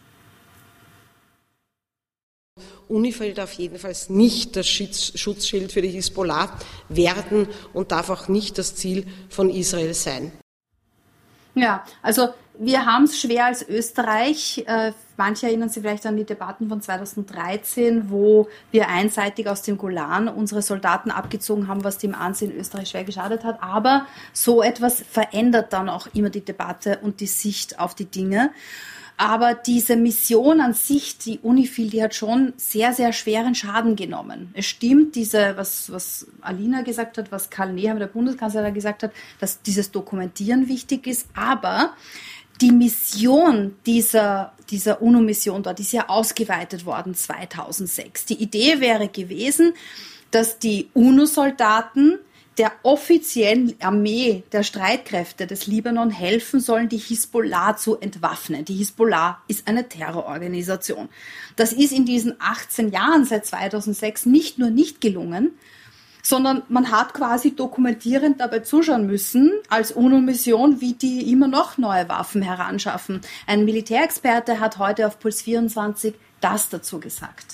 UNIFIL darf jedenfalls nicht das Schutzschild für die Hisbollah werden und darf auch nicht das Ziel von Israel sein. Ja, also wir haben es schwer als Österreich. Äh, manche erinnern sich vielleicht an die Debatten von zweitausenddreizehn, wo wir einseitig aus dem Golan unsere Soldaten abgezogen haben, was dem Ansehen Österreich schwer geschadet hat. Aber so etwas verändert dann auch immer die Debatte und die Sicht auf die Dinge. Aber diese Mission an sich, die UNIFIL, die hat schon sehr, sehr schweren Schaden genommen. Es stimmt, diese, was, was Alina gesagt hat, was Karl Nehammer, der Bundeskanzler, gesagt hat, dass dieses Dokumentieren wichtig ist. Aber die Mission dieser, dieser UNO-Mission dort ist ja ausgeweitet worden zweitausendsechs. Die Idee wäre gewesen, dass die UNO-Soldaten der offiziellen Armee der Streitkräfte des Libanon helfen sollen, die Hisbollah zu entwaffnen. Die Hisbollah ist eine Terrororganisation. Das ist in diesen achtzehn Jahren seit zweitausendsechs nicht nur nicht gelungen, sondern man hat quasi dokumentierend dabei zuschauen müssen, als UNO-Mission, wie die immer noch neue Waffen heranschaffen. Ein Militärexperte hat heute auf Puls vierundzwanzig das dazu gesagt.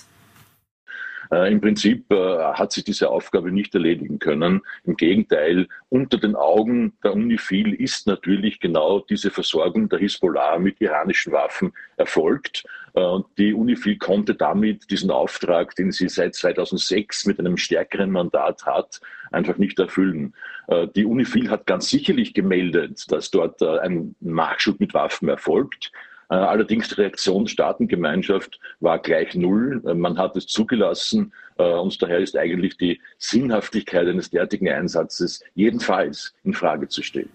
Äh, Im Prinzip äh, hat sich diese Aufgabe nicht erledigen können. Im Gegenteil, unter den Augen der UNIFIL ist natürlich genau diese Versorgung der Hisbollah mit iranischen Waffen erfolgt. Äh, und die UNIFIL konnte damit diesen Auftrag, den sie seit zweitausendsechs mit einem stärkeren Mandat hat, einfach nicht erfüllen. Äh, die UNIFIL hat ganz sicherlich gemeldet, dass dort äh, ein Marktschub mit Waffen erfolgt. Allerdings die Reaktion der Staatengemeinschaft war gleich null. Man hat es zugelassen und daher ist eigentlich die Sinnhaftigkeit eines derartigen Einsatzes jedenfalls in Frage zu stellen.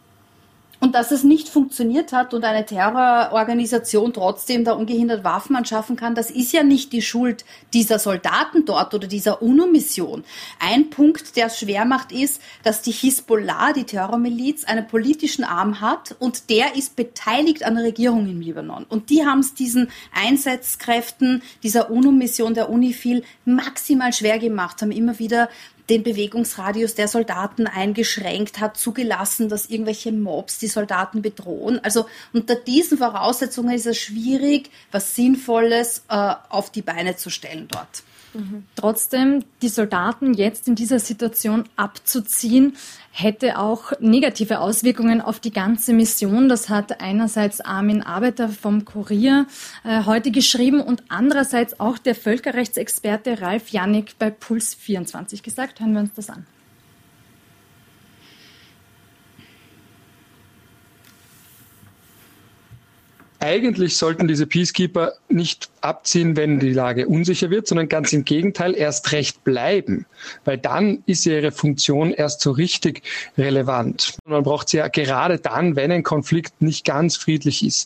Und dass es nicht funktioniert hat und eine Terrororganisation trotzdem da ungehindert Waffen anschaffen kann, das ist ja nicht die Schuld dieser Soldaten dort oder dieser UNO-Mission. Ein Punkt, der es schwer macht, ist, dass die Hisbollah, die Terrormiliz, einen politischen Arm hat und der ist beteiligt an der Regierung im Libanon. Und die haben es diesen Einsatzkräften dieser UNO-Mission, der UNIFIL, maximal schwer gemacht, haben immer wieder den Bewegungsradius der Soldaten eingeschränkt, hat zugelassen, dass irgendwelche Mobs die Soldaten bedrohen. Also unter diesen Voraussetzungen ist es schwierig, was Sinnvolles äh, auf die Beine zu stellen dort. Mhm. Trotzdem, die Soldaten jetzt in dieser Situation abzuziehen, hätte auch negative Auswirkungen auf die ganze Mission. Das hat einerseits Armin Arbeiter vom Kurier äh, heute geschrieben und andererseits auch der Völkerrechtsexperte Ralf Jannik bei Puls vierundzwanzig gesagt. Hören wir uns das an. Eigentlich sollten diese Peacekeeper nicht abziehen, wenn die Lage unsicher wird, sondern ganz im Gegenteil erst recht bleiben, weil dann ist ihre Funktion erst so richtig relevant. Man braucht sie ja gerade dann, wenn ein Konflikt nicht ganz friedlich ist.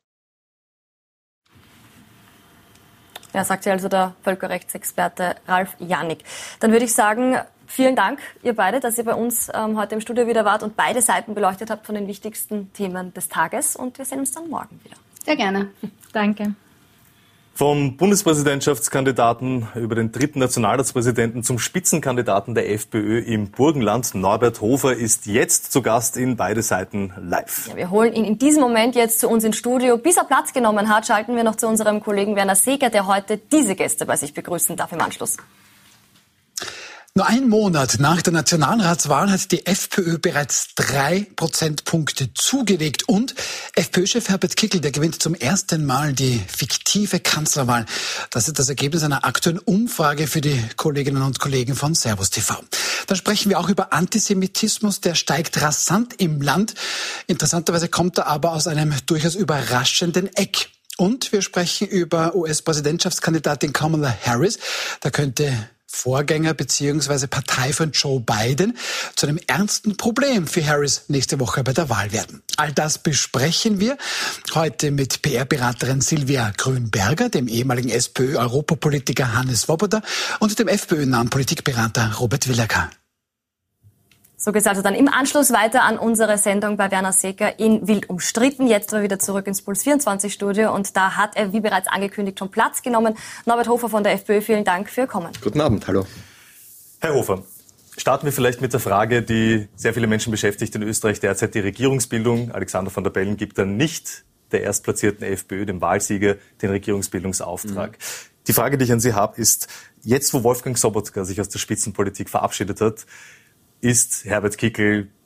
Ja, sagt ja also der Völkerrechtsexperte Ralf Jannik. Dann würde ich sagen, vielen Dank, ihr beide, dass ihr bei uns ähm, heute im Studio wieder wart und beide Seiten beleuchtet habt von den wichtigsten Themen des Tages. Und wir sehen uns dann morgen wieder. Sehr gerne. Danke. Vom Bundespräsidentschaftskandidaten über den dritten Nationalratspräsidenten zum Spitzenkandidaten der FPÖ im Burgenland, Norbert Hofer, ist jetzt zu Gast in Beide Seiten live. Ja, wir holen ihn in diesem Moment jetzt zu uns ins Studio. Bis er Platz genommen hat, schalten wir noch zu unserem Kollegen Werner Seeger, der heute diese Gäste bei sich begrüßen darf im Anschluss. Nur einen Monat nach der Nationalratswahl hat die FPÖ bereits drei Prozentpunkte zugelegt und FPÖ-Chef Herbert Kickl, der gewinnt zum ersten Mal die fiktive Kanzlerwahl. Das ist das Ergebnis einer aktuellen Umfrage für die Kolleginnen und Kollegen von Servus T V. Dann sprechen wir auch über Antisemitismus, der steigt rasant im Land. Interessanterweise kommt er aber aus einem durchaus überraschenden Eck. Und wir sprechen über U S-Präsidentschaftskandidatin Kamala Harris. Da könnte Vorgänger bzw. Partei von Joe Biden zu einem ernsten Problem für Harris nächste Woche bei der Wahl werden. All das besprechen wir heute mit P R-Beraterin Silvia Grünberger, dem ehemaligen SPÖ-Europapolitiker Hannes Swoboda und dem FPÖ-nahen Politikberater Robert Willacker. So geht es also dann im Anschluss weiter an unsere Sendung bei Werner Seeger in Wild umstritten. Jetzt aber wieder zurück ins Puls vierundzwanzig Studio und da hat er, wie bereits angekündigt, schon Platz genommen. Norbert Hofer von der FPÖ, vielen Dank für Ihr Kommen. Guten Abend, hallo. Herr Hofer, starten wir vielleicht mit der Frage, die sehr viele Menschen beschäftigt in Österreich derzeit, die Regierungsbildung. Alexander Van der Bellen gibt dann nicht der erstplatzierten FPÖ, dem Wahlsieger, den Regierungsbildungsauftrag. Mhm. Die Frage, die ich an Sie habe, ist, jetzt wo Wolfgang Sobotka sich aus der Spitzenpolitik verabschiedet hat, ist Herbert Kickl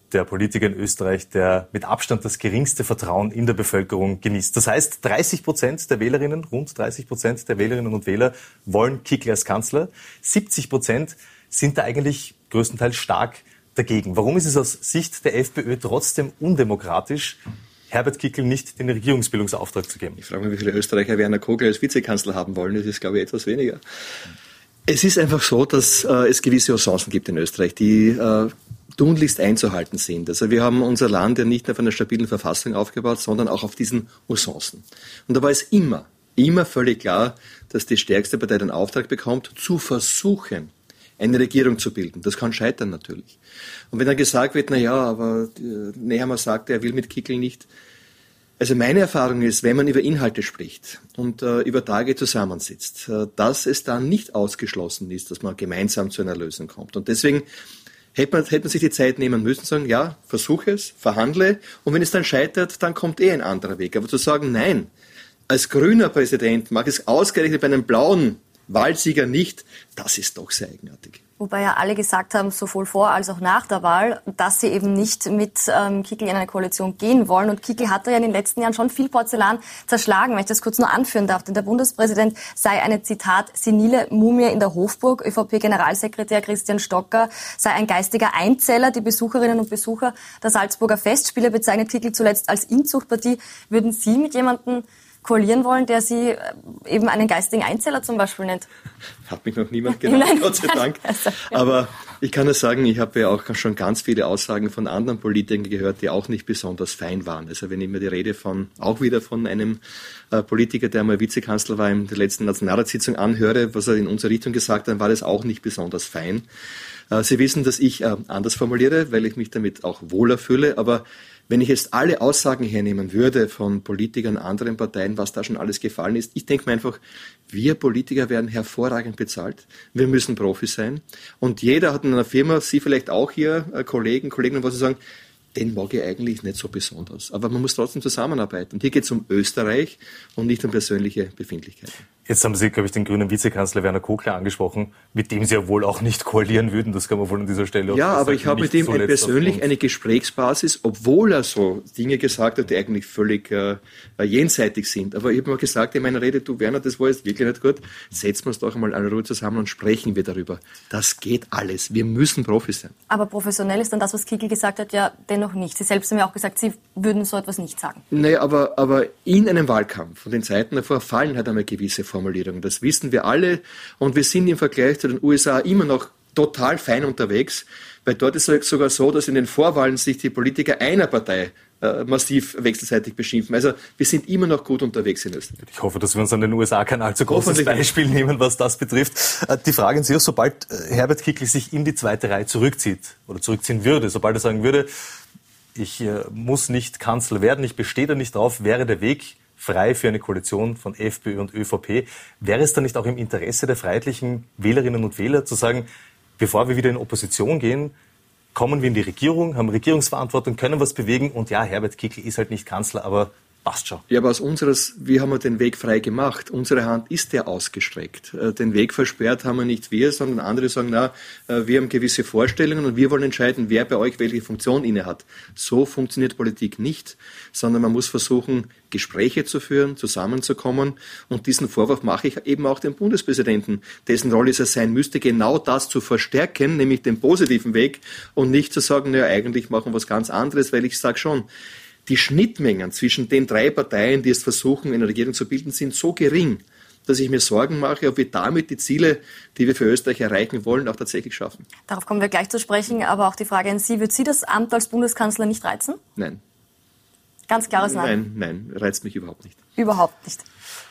der Politiker in Österreich, der mit Abstand das geringste Vertrauen in der Bevölkerung genießt. Das heißt, dreißig Prozent der Wählerinnen, rund dreißig Prozent der Wählerinnen und Wähler wollen Kickl als Kanzler. siebzig Prozent sind da eigentlich größtenteils stark dagegen. Warum ist es aus Sicht der FPÖ trotzdem undemokratisch, Herbert Kickl nicht den Regierungsbildungsauftrag zu geben? Ich frage mich, wie viele Österreicher Werner Kogler als Vizekanzler haben wollen. Das ist, glaube ich, etwas weniger. Es ist einfach so, dass äh, es gewisse Usancen gibt in Österreich, die äh, tunlichst einzuhalten sind. Also wir haben unser Land ja nicht nur auf einer stabilen Verfassung aufgebaut, sondern auch auf diesen Usancen. Und da war es immer, immer völlig klar, dass die stärkste Partei den Auftrag bekommt, zu versuchen, eine Regierung zu bilden. Das kann scheitern natürlich. Und wenn dann gesagt wird, na ja, aber äh, Nehammer sagt, er will mit Kickl nicht. Also meine Erfahrung ist, wenn man über Inhalte spricht und äh, über Tage zusammensitzt, äh, dass es dann nicht ausgeschlossen ist, dass man gemeinsam zu einer Lösung kommt. Und deswegen hätte man, hätte man sich die Zeit nehmen müssen, sagen, ja, versuche es, verhandle, und wenn es dann scheitert, dann kommt eh ein anderer Weg. Aber zu sagen, nein, als grüner Präsident mag es ausgerechnet bei einem blauen Wahlsieger nicht, das ist doch sehr eigenartig. Wobei ja alle gesagt haben, sowohl vor als auch nach der Wahl, dass sie eben nicht mit ähm, Kickl in eine Koalition gehen wollen. Und Kickl hat ja in den letzten Jahren schon viel Porzellan zerschlagen, wenn ich das kurz nur anführen darf. Denn der Bundespräsident sei eine, Zitat, senile Mumie in der Hofburg. ÖVP-Generalsekretär Christian Stocker sei ein geistiger Einzeller. Die Besucherinnen und Besucher der Salzburger Festspiele bezeichnet Kickl zuletzt als Inzuchtpartie. Würden Sie mit jemandem koalieren wollen, der Sie eben einen geistigen Einzeller zum Beispiel nennt? Hat mich noch niemand genannt, Gott sei Dank. Aber ich kann nur sagen, ich habe ja auch schon ganz viele Aussagen von anderen Politikern gehört, die auch nicht besonders fein waren. Also wenn ich mir die Rede von, auch wieder von einem äh, Politiker, der mal Vizekanzler war, in der letzten Nationalratssitzung anhöre, was er in unsere Richtung gesagt hat, dann war das auch nicht besonders fein. Äh, Sie wissen, dass ich äh, anders formuliere, weil ich mich damit auch wohler fühle, aber wenn ich jetzt alle Aussagen hernehmen würde von Politikern anderen Parteien, was da schon alles gefallen ist, ich denke mir einfach, wir Politiker werden hervorragend bezahlt. Wir müssen Profis sein. Und jeder hat in einer Firma, Sie vielleicht auch hier, Kollegen, Kolleginnen, was Sie sagen, den mag ich eigentlich nicht so besonders. Aber man muss trotzdem zusammenarbeiten. Und hier geht es um Österreich und nicht um persönliche Befindlichkeiten. Jetzt haben Sie, glaube ich, den grünen Vizekanzler Werner Kogler angesprochen, mit dem Sie ja wohl auch nicht koalieren würden. Das kann man wohl an dieser Stelle auch Ja, sagen. Aber ich habe mit ihm persönlich eine Gesprächsbasis, obwohl er so Dinge gesagt hat, die eigentlich völlig äh, jenseitig sind. Aber ich habe mal gesagt in meiner Rede, du Werner, das war jetzt wirklich nicht gut. Setzen wir uns doch einmal alle Ruhe zusammen und sprechen wir darüber. Das geht alles. Wir müssen Profis sein. Aber professionell ist dann das, was Kickl gesagt hat, ja dennoch nicht. Sie selbst haben ja auch gesagt, Sie würden so etwas nicht sagen. Nee, aber, aber in einem Wahlkampf von den Zeiten davor fallen halt einmal gewisse Formulierungen. Das wissen wir alle. Und wir sind im Vergleich zu den U S A immer noch total fein unterwegs, weil dort ist es sogar so, dass in den Vorwahlen sich die Politiker einer Partei äh, massiv wechselseitig beschimpfen. Also wir sind immer noch gut unterwegs in Österreich. Ich hoffe, dass wir uns an den U S A kein allzu großes Beispiel nehmen, was das betrifft. Die Frage an Sie auch, sobald Herbert Kickl sich in die zweite Reihe zurückzieht oder zurückziehen würde, sobald er sagen würde, ich äh, muss nicht Kanzler werden, ich bestehe da nicht drauf, wäre der Weg frei für eine Koalition von FPÖ und ÖVP. Wäre es dann nicht auch im Interesse der freiheitlichen Wählerinnen und Wähler zu sagen, bevor wir wieder in Opposition gehen, kommen wir in die Regierung, haben Regierungsverantwortung, können was bewegen und ja, Herbert Kickl ist halt nicht Kanzler, aber passt schon. Ja, aber aus unseres, wie haben wir den Weg frei gemacht? Unsere Hand ist ja ausgestreckt. Den Weg versperrt haben wir nicht wir, sondern andere sagen, na, wir haben gewisse Vorstellungen und wir wollen entscheiden, wer bei euch welche Funktion innehat. So funktioniert Politik nicht, sondern man muss versuchen, Gespräche zu führen, zusammenzukommen. Und diesen Vorwurf mache ich eben auch dem Bundespräsidenten, dessen Rolle es sein müsste, genau das zu verstärken, nämlich den positiven Weg und nicht zu sagen, naja, eigentlich machen wir was ganz anderes, weil ich sage schon, die Schnittmengen zwischen den drei Parteien, die es versuchen, eine Regierung zu bilden, sind so gering, dass ich mir Sorgen mache, ob wir damit die Ziele, die wir für Österreich erreichen wollen, auch tatsächlich schaffen. Darauf kommen wir gleich zu sprechen, aber auch die Frage an Sie, wird Sie das Amt als Bundeskanzler nicht reizen? Nein. Ganz klares Nein? Nein, nein, reizt mich überhaupt nicht. Überhaupt nicht.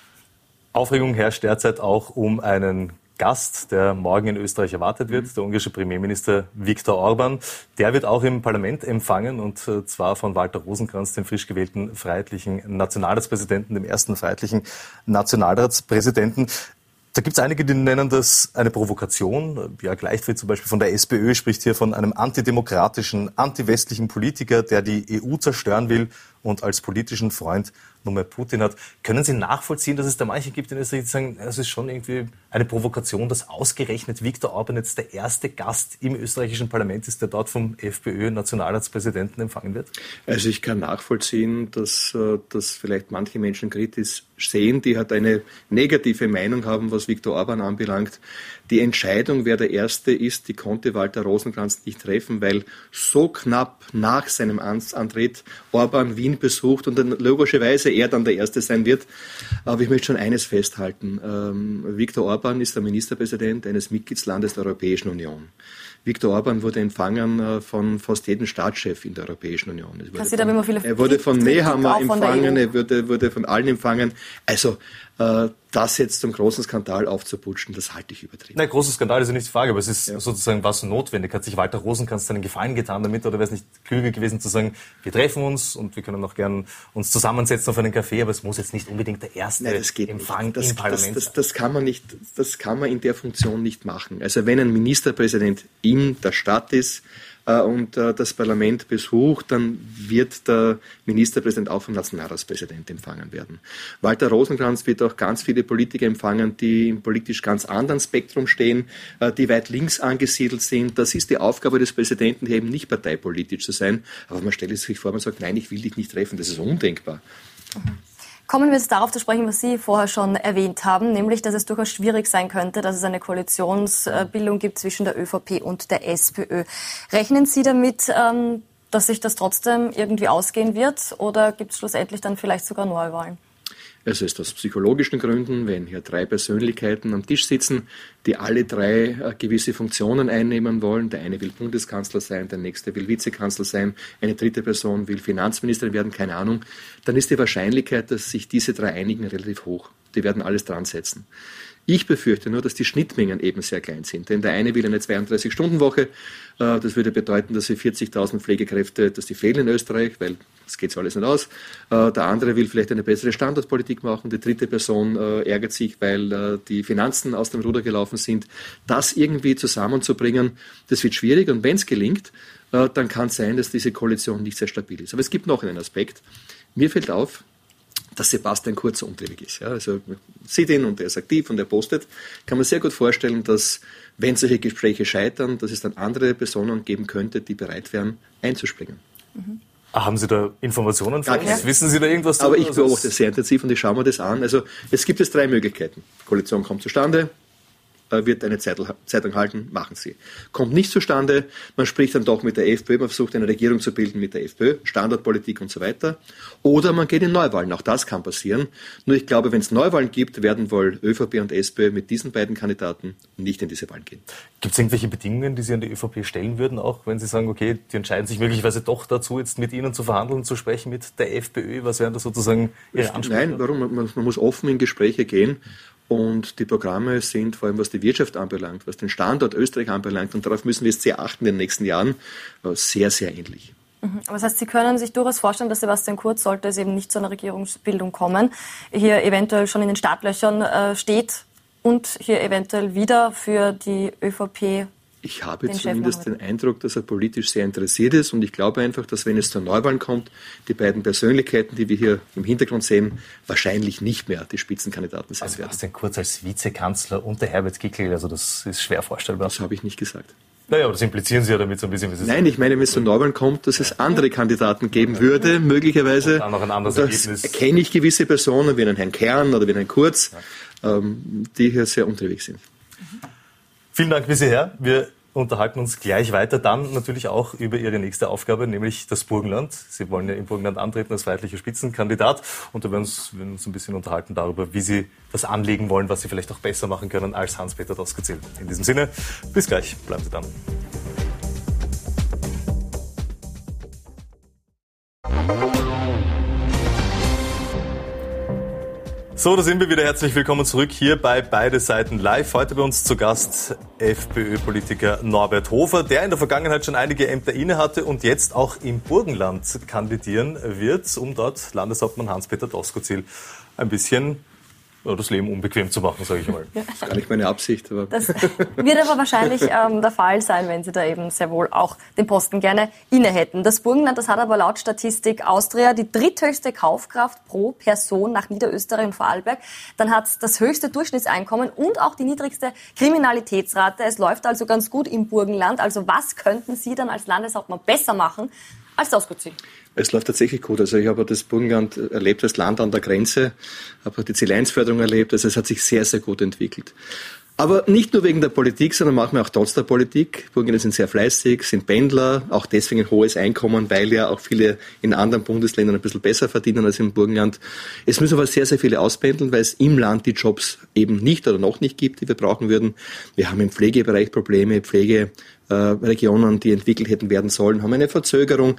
Aufregung herrscht derzeit auch um einen Gast, der morgen in Österreich erwartet wird, der ungarische Premierminister Viktor Orban. Der wird auch im Parlament empfangen, und zwar von Walter Rosenkranz, dem frisch gewählten freiheitlichen Nationalratspräsidenten, dem ersten freiheitlichen Nationalratspräsidenten. Da gibt es einige, die nennen das eine Provokation. Jörg Leichtfried zum Beispiel von der SPÖ spricht hier von einem antidemokratischen, antiwestlichen Politiker, der die E U zerstören will und als politischen Freund nur mehr Putin hat. Können Sie nachvollziehen, dass es da manche gibt in Österreich, die sagen, es ist schon irgendwie eine Provokation, dass ausgerechnet Viktor Orban jetzt der erste Gast im österreichischen Parlament ist, der dort vom FPÖ-Nationalratspräsidenten empfangen wird? Also ich kann nachvollziehen, dass, dass vielleicht manche Menschen kritisch sehen, die halt eine negative Meinung haben, was Viktor Orban anbelangt. Die Entscheidung, wer der Erste ist, die konnte Walter Rosenkranz nicht treffen, weil so knapp nach seinem Amtsantritt Orban Wien besucht und dann logischerweise er dann der Erste sein wird. Aber ich möchte schon eines festhalten. Ähm, Viktor Orban ist der Ministerpräsident eines Mitgliedslandes der Europäischen Union. Viktor Orban wurde empfangen äh, von fast jedem Staatschef in der Europäischen Union. Es wurde von, immer viele er wurde von Nehammer empfangen, er wurde, wurde von allen empfangen. Also äh, das jetzt zum großen Skandal aufzuputschen, das halte ich übertrieben. Nein, großer Skandal ist ja nicht die Frage, aber es ist ja. sozusagen was notwendig. Hat sich Walter Rosenkranz einen Gefallen getan damit oder wäre es nicht klüger gewesen zu sagen, wir treffen uns und wir können auch gern uns zusammensetzen auf einen Café, aber es muss jetzt nicht unbedingt der erste Nein, das geht Empfang das, im Parlament das, das, das kann man nicht, das kann man in der Funktion nicht machen. Also wenn ein Ministerpräsident in der Stadt ist, und äh, das Parlament besucht, dann wird der Ministerpräsident auch vom Nationalratspräsidenten empfangen werden. Walter Rosenkranz wird auch ganz viele Politiker empfangen, die im politisch ganz anderen Spektrum stehen, äh, die weit links angesiedelt sind. Das ist die Aufgabe des Präsidenten, eben nicht parteipolitisch zu sein. Aber man stellt sich vor, man sagt, nein, ich will dich nicht treffen. Das ist undenkbar. Mhm. Kommen wir jetzt darauf zu sprechen, was Sie vorher schon erwähnt haben, nämlich, dass es durchaus schwierig sein könnte, dass es eine Koalitionsbildung gibt zwischen der ÖVP und der SPÖ. Rechnen Sie damit, dass sich das trotzdem irgendwie ausgehen wird, oder gibt es schlussendlich dann vielleicht sogar Neuwahlen? Also ist aus psychologischen Gründen, wenn hier drei Persönlichkeiten am Tisch sitzen, die alle drei äh, gewisse Funktionen einnehmen wollen. Der eine will Bundeskanzler sein, der nächste will Vizekanzler sein, eine dritte Person will Finanzministerin werden, keine Ahnung. Dann ist die Wahrscheinlichkeit, dass sich diese drei einigen, relativ hoch. Die werden alles dran setzen. Ich befürchte nur, dass die Schnittmengen eben sehr klein sind. Denn der eine will eine zweiunddreißig-Stunden-Woche. Das würde bedeuten, dass sie vierzigtausend Pflegekräfte, dass die fehlen in Österreich, weil das geht so alles nicht aus. Der andere will vielleicht eine bessere Standortpolitik machen. Die dritte Person ärgert sich, weil die Finanzen aus dem Ruder gelaufen sind. Das irgendwie zusammenzubringen, das wird schwierig. Und wenn es gelingt, dann kann es sein, dass diese Koalition nicht sehr stabil ist. Aber es gibt noch einen Aspekt. Mir fällt auf, dass Sebastian Kurz so umtriebig ist. Ja, also sieht ihn und er ist aktiv und er postet. Kann man sehr gut vorstellen, dass, wenn solche Gespräche scheitern, dass es dann andere Personen geben könnte, die bereit wären, einzuspringen. Mhm. Haben Sie da Informationen von uns? Wissen Sie da irgendwas? Aber ich beobachte es sehr intensiv und ich schaue mir das an. Also es gibt jetzt drei Möglichkeiten. Die Koalition kommt zustande, wird eine Zeitung halten, machen sie. Kommt nicht zustande, man spricht dann doch mit der FPÖ, man versucht eine Regierung zu bilden mit der FPÖ, Standortpolitik und so weiter. Oder man geht in Neuwahlen, auch das kann passieren. Nur ich glaube, wenn es Neuwahlen gibt, werden wohl ÖVP und SPÖ mit diesen beiden Kandidaten nicht in diese Wahlen gehen. Gibt es irgendwelche Bedingungen, die Sie an die ÖVP stellen würden, auch wenn Sie sagen, okay, die entscheiden sich möglicherweise doch dazu, jetzt mit Ihnen zu verhandeln, zu sprechen mit der FPÖ? Was wären da sozusagen Ihre Ansprüche? Nein, warum? Man, man muss offen in Gespräche gehen. Und die Programme sind, vor allem was die Wirtschaft anbelangt, was den Standort Österreich anbelangt, und darauf müssen wir jetzt sehr achten in den nächsten Jahren, sehr, sehr ähnlich. Mhm. Aber das heißt, Sie können sich durchaus vorstellen, dass Sebastian Kurz, sollte es eben nicht zu einer Regierungsbildung kommen, hier eventuell schon in den Startlöchern äh, steht und hier eventuell wieder für die ÖVP. Ich habe zumindest den Eindruck, dass er politisch sehr interessiert ist, und ich glaube einfach, dass, wenn es zu Neuwahlen kommt, die beiden Persönlichkeiten, die wir hier im Hintergrund sehen, wahrscheinlich nicht mehr die Spitzenkandidaten sein also werden. Sebastian Kurz als Vizekanzler und der Herbert Kickl, also das ist schwer vorstellbar. Das habe ich nicht gesagt. Naja, aber das implizieren Sie ja damit so ein bisschen. Wie Sie Nein, ich meine, wenn es zu Neuwahlen kommt, dass es andere Kandidaten geben würde, möglicherweise. Und dann noch ein anderes Ergebnis. Das kenne ich gewisse Personen, wie einen Herrn Kern oder wie einen Kurz, ja. ähm, die hier sehr unterwegs sind. Vielen Dank bis hierher. Wir unterhalten uns gleich weiter, dann natürlich auch über Ihre nächste Aufgabe, nämlich das Burgenland. Sie wollen ja im Burgenland antreten als freiheitlicher Spitzenkandidat, und da werden wir uns, werden uns ein bisschen unterhalten darüber, wie Sie das anlegen wollen, was Sie vielleicht auch besser machen können als Hans-Peter Doskozil. In diesem Sinne, bis gleich, bleiben Sie dran. So, da sind wir wieder. Herzlich willkommen zurück hier bei Beide Seiten Live. Heute bei uns zu Gast FPÖ-Politiker Norbert Hofer, der in der Vergangenheit schon einige Ämter innehatte und jetzt auch im Burgenland kandidieren wird, um dort Landeshauptmann Hans-Peter Doskozil ein bisschen das Leben unbequem zu machen, sage ich mal. Das ist gar nicht meine Absicht. Aber das wird aber wahrscheinlich ähm, der Fall sein, wenn Sie da eben sehr wohl auch den Posten gerne inne hätten. Das Burgenland, das hat aber laut Statistik Austria die dritthöchste Kaufkraft pro Person nach Niederösterreich und Vorarlberg. Dann hat es das höchste Durchschnittseinkommen und auch die niedrigste Kriminalitätsrate. Es läuft also ganz gut im Burgenland. Also was könnten Sie dann als Landeshauptmann besser machen als Doskozil? Es läuft tatsächlich gut. Also ich habe das Burgenland erlebt als Land an der Grenze, habe die Ziel eins Förderung erlebt. Also es hat sich sehr, sehr gut entwickelt. Aber nicht nur wegen der Politik, sondern manchmal auch trotz der Politik. Burgenländer sind sehr fleißig, sind Pendler, auch deswegen ein hohes Einkommen, weil ja auch viele in anderen Bundesländern ein bisschen besser verdienen als im Burgenland. Es müssen aber sehr, sehr viele auspendeln, weil es im Land die Jobs eben nicht oder noch nicht gibt, die wir brauchen würden. Wir haben im Pflegebereich Probleme, Pflegeregionen, die entwickelt hätten werden sollen, haben eine Verzögerung.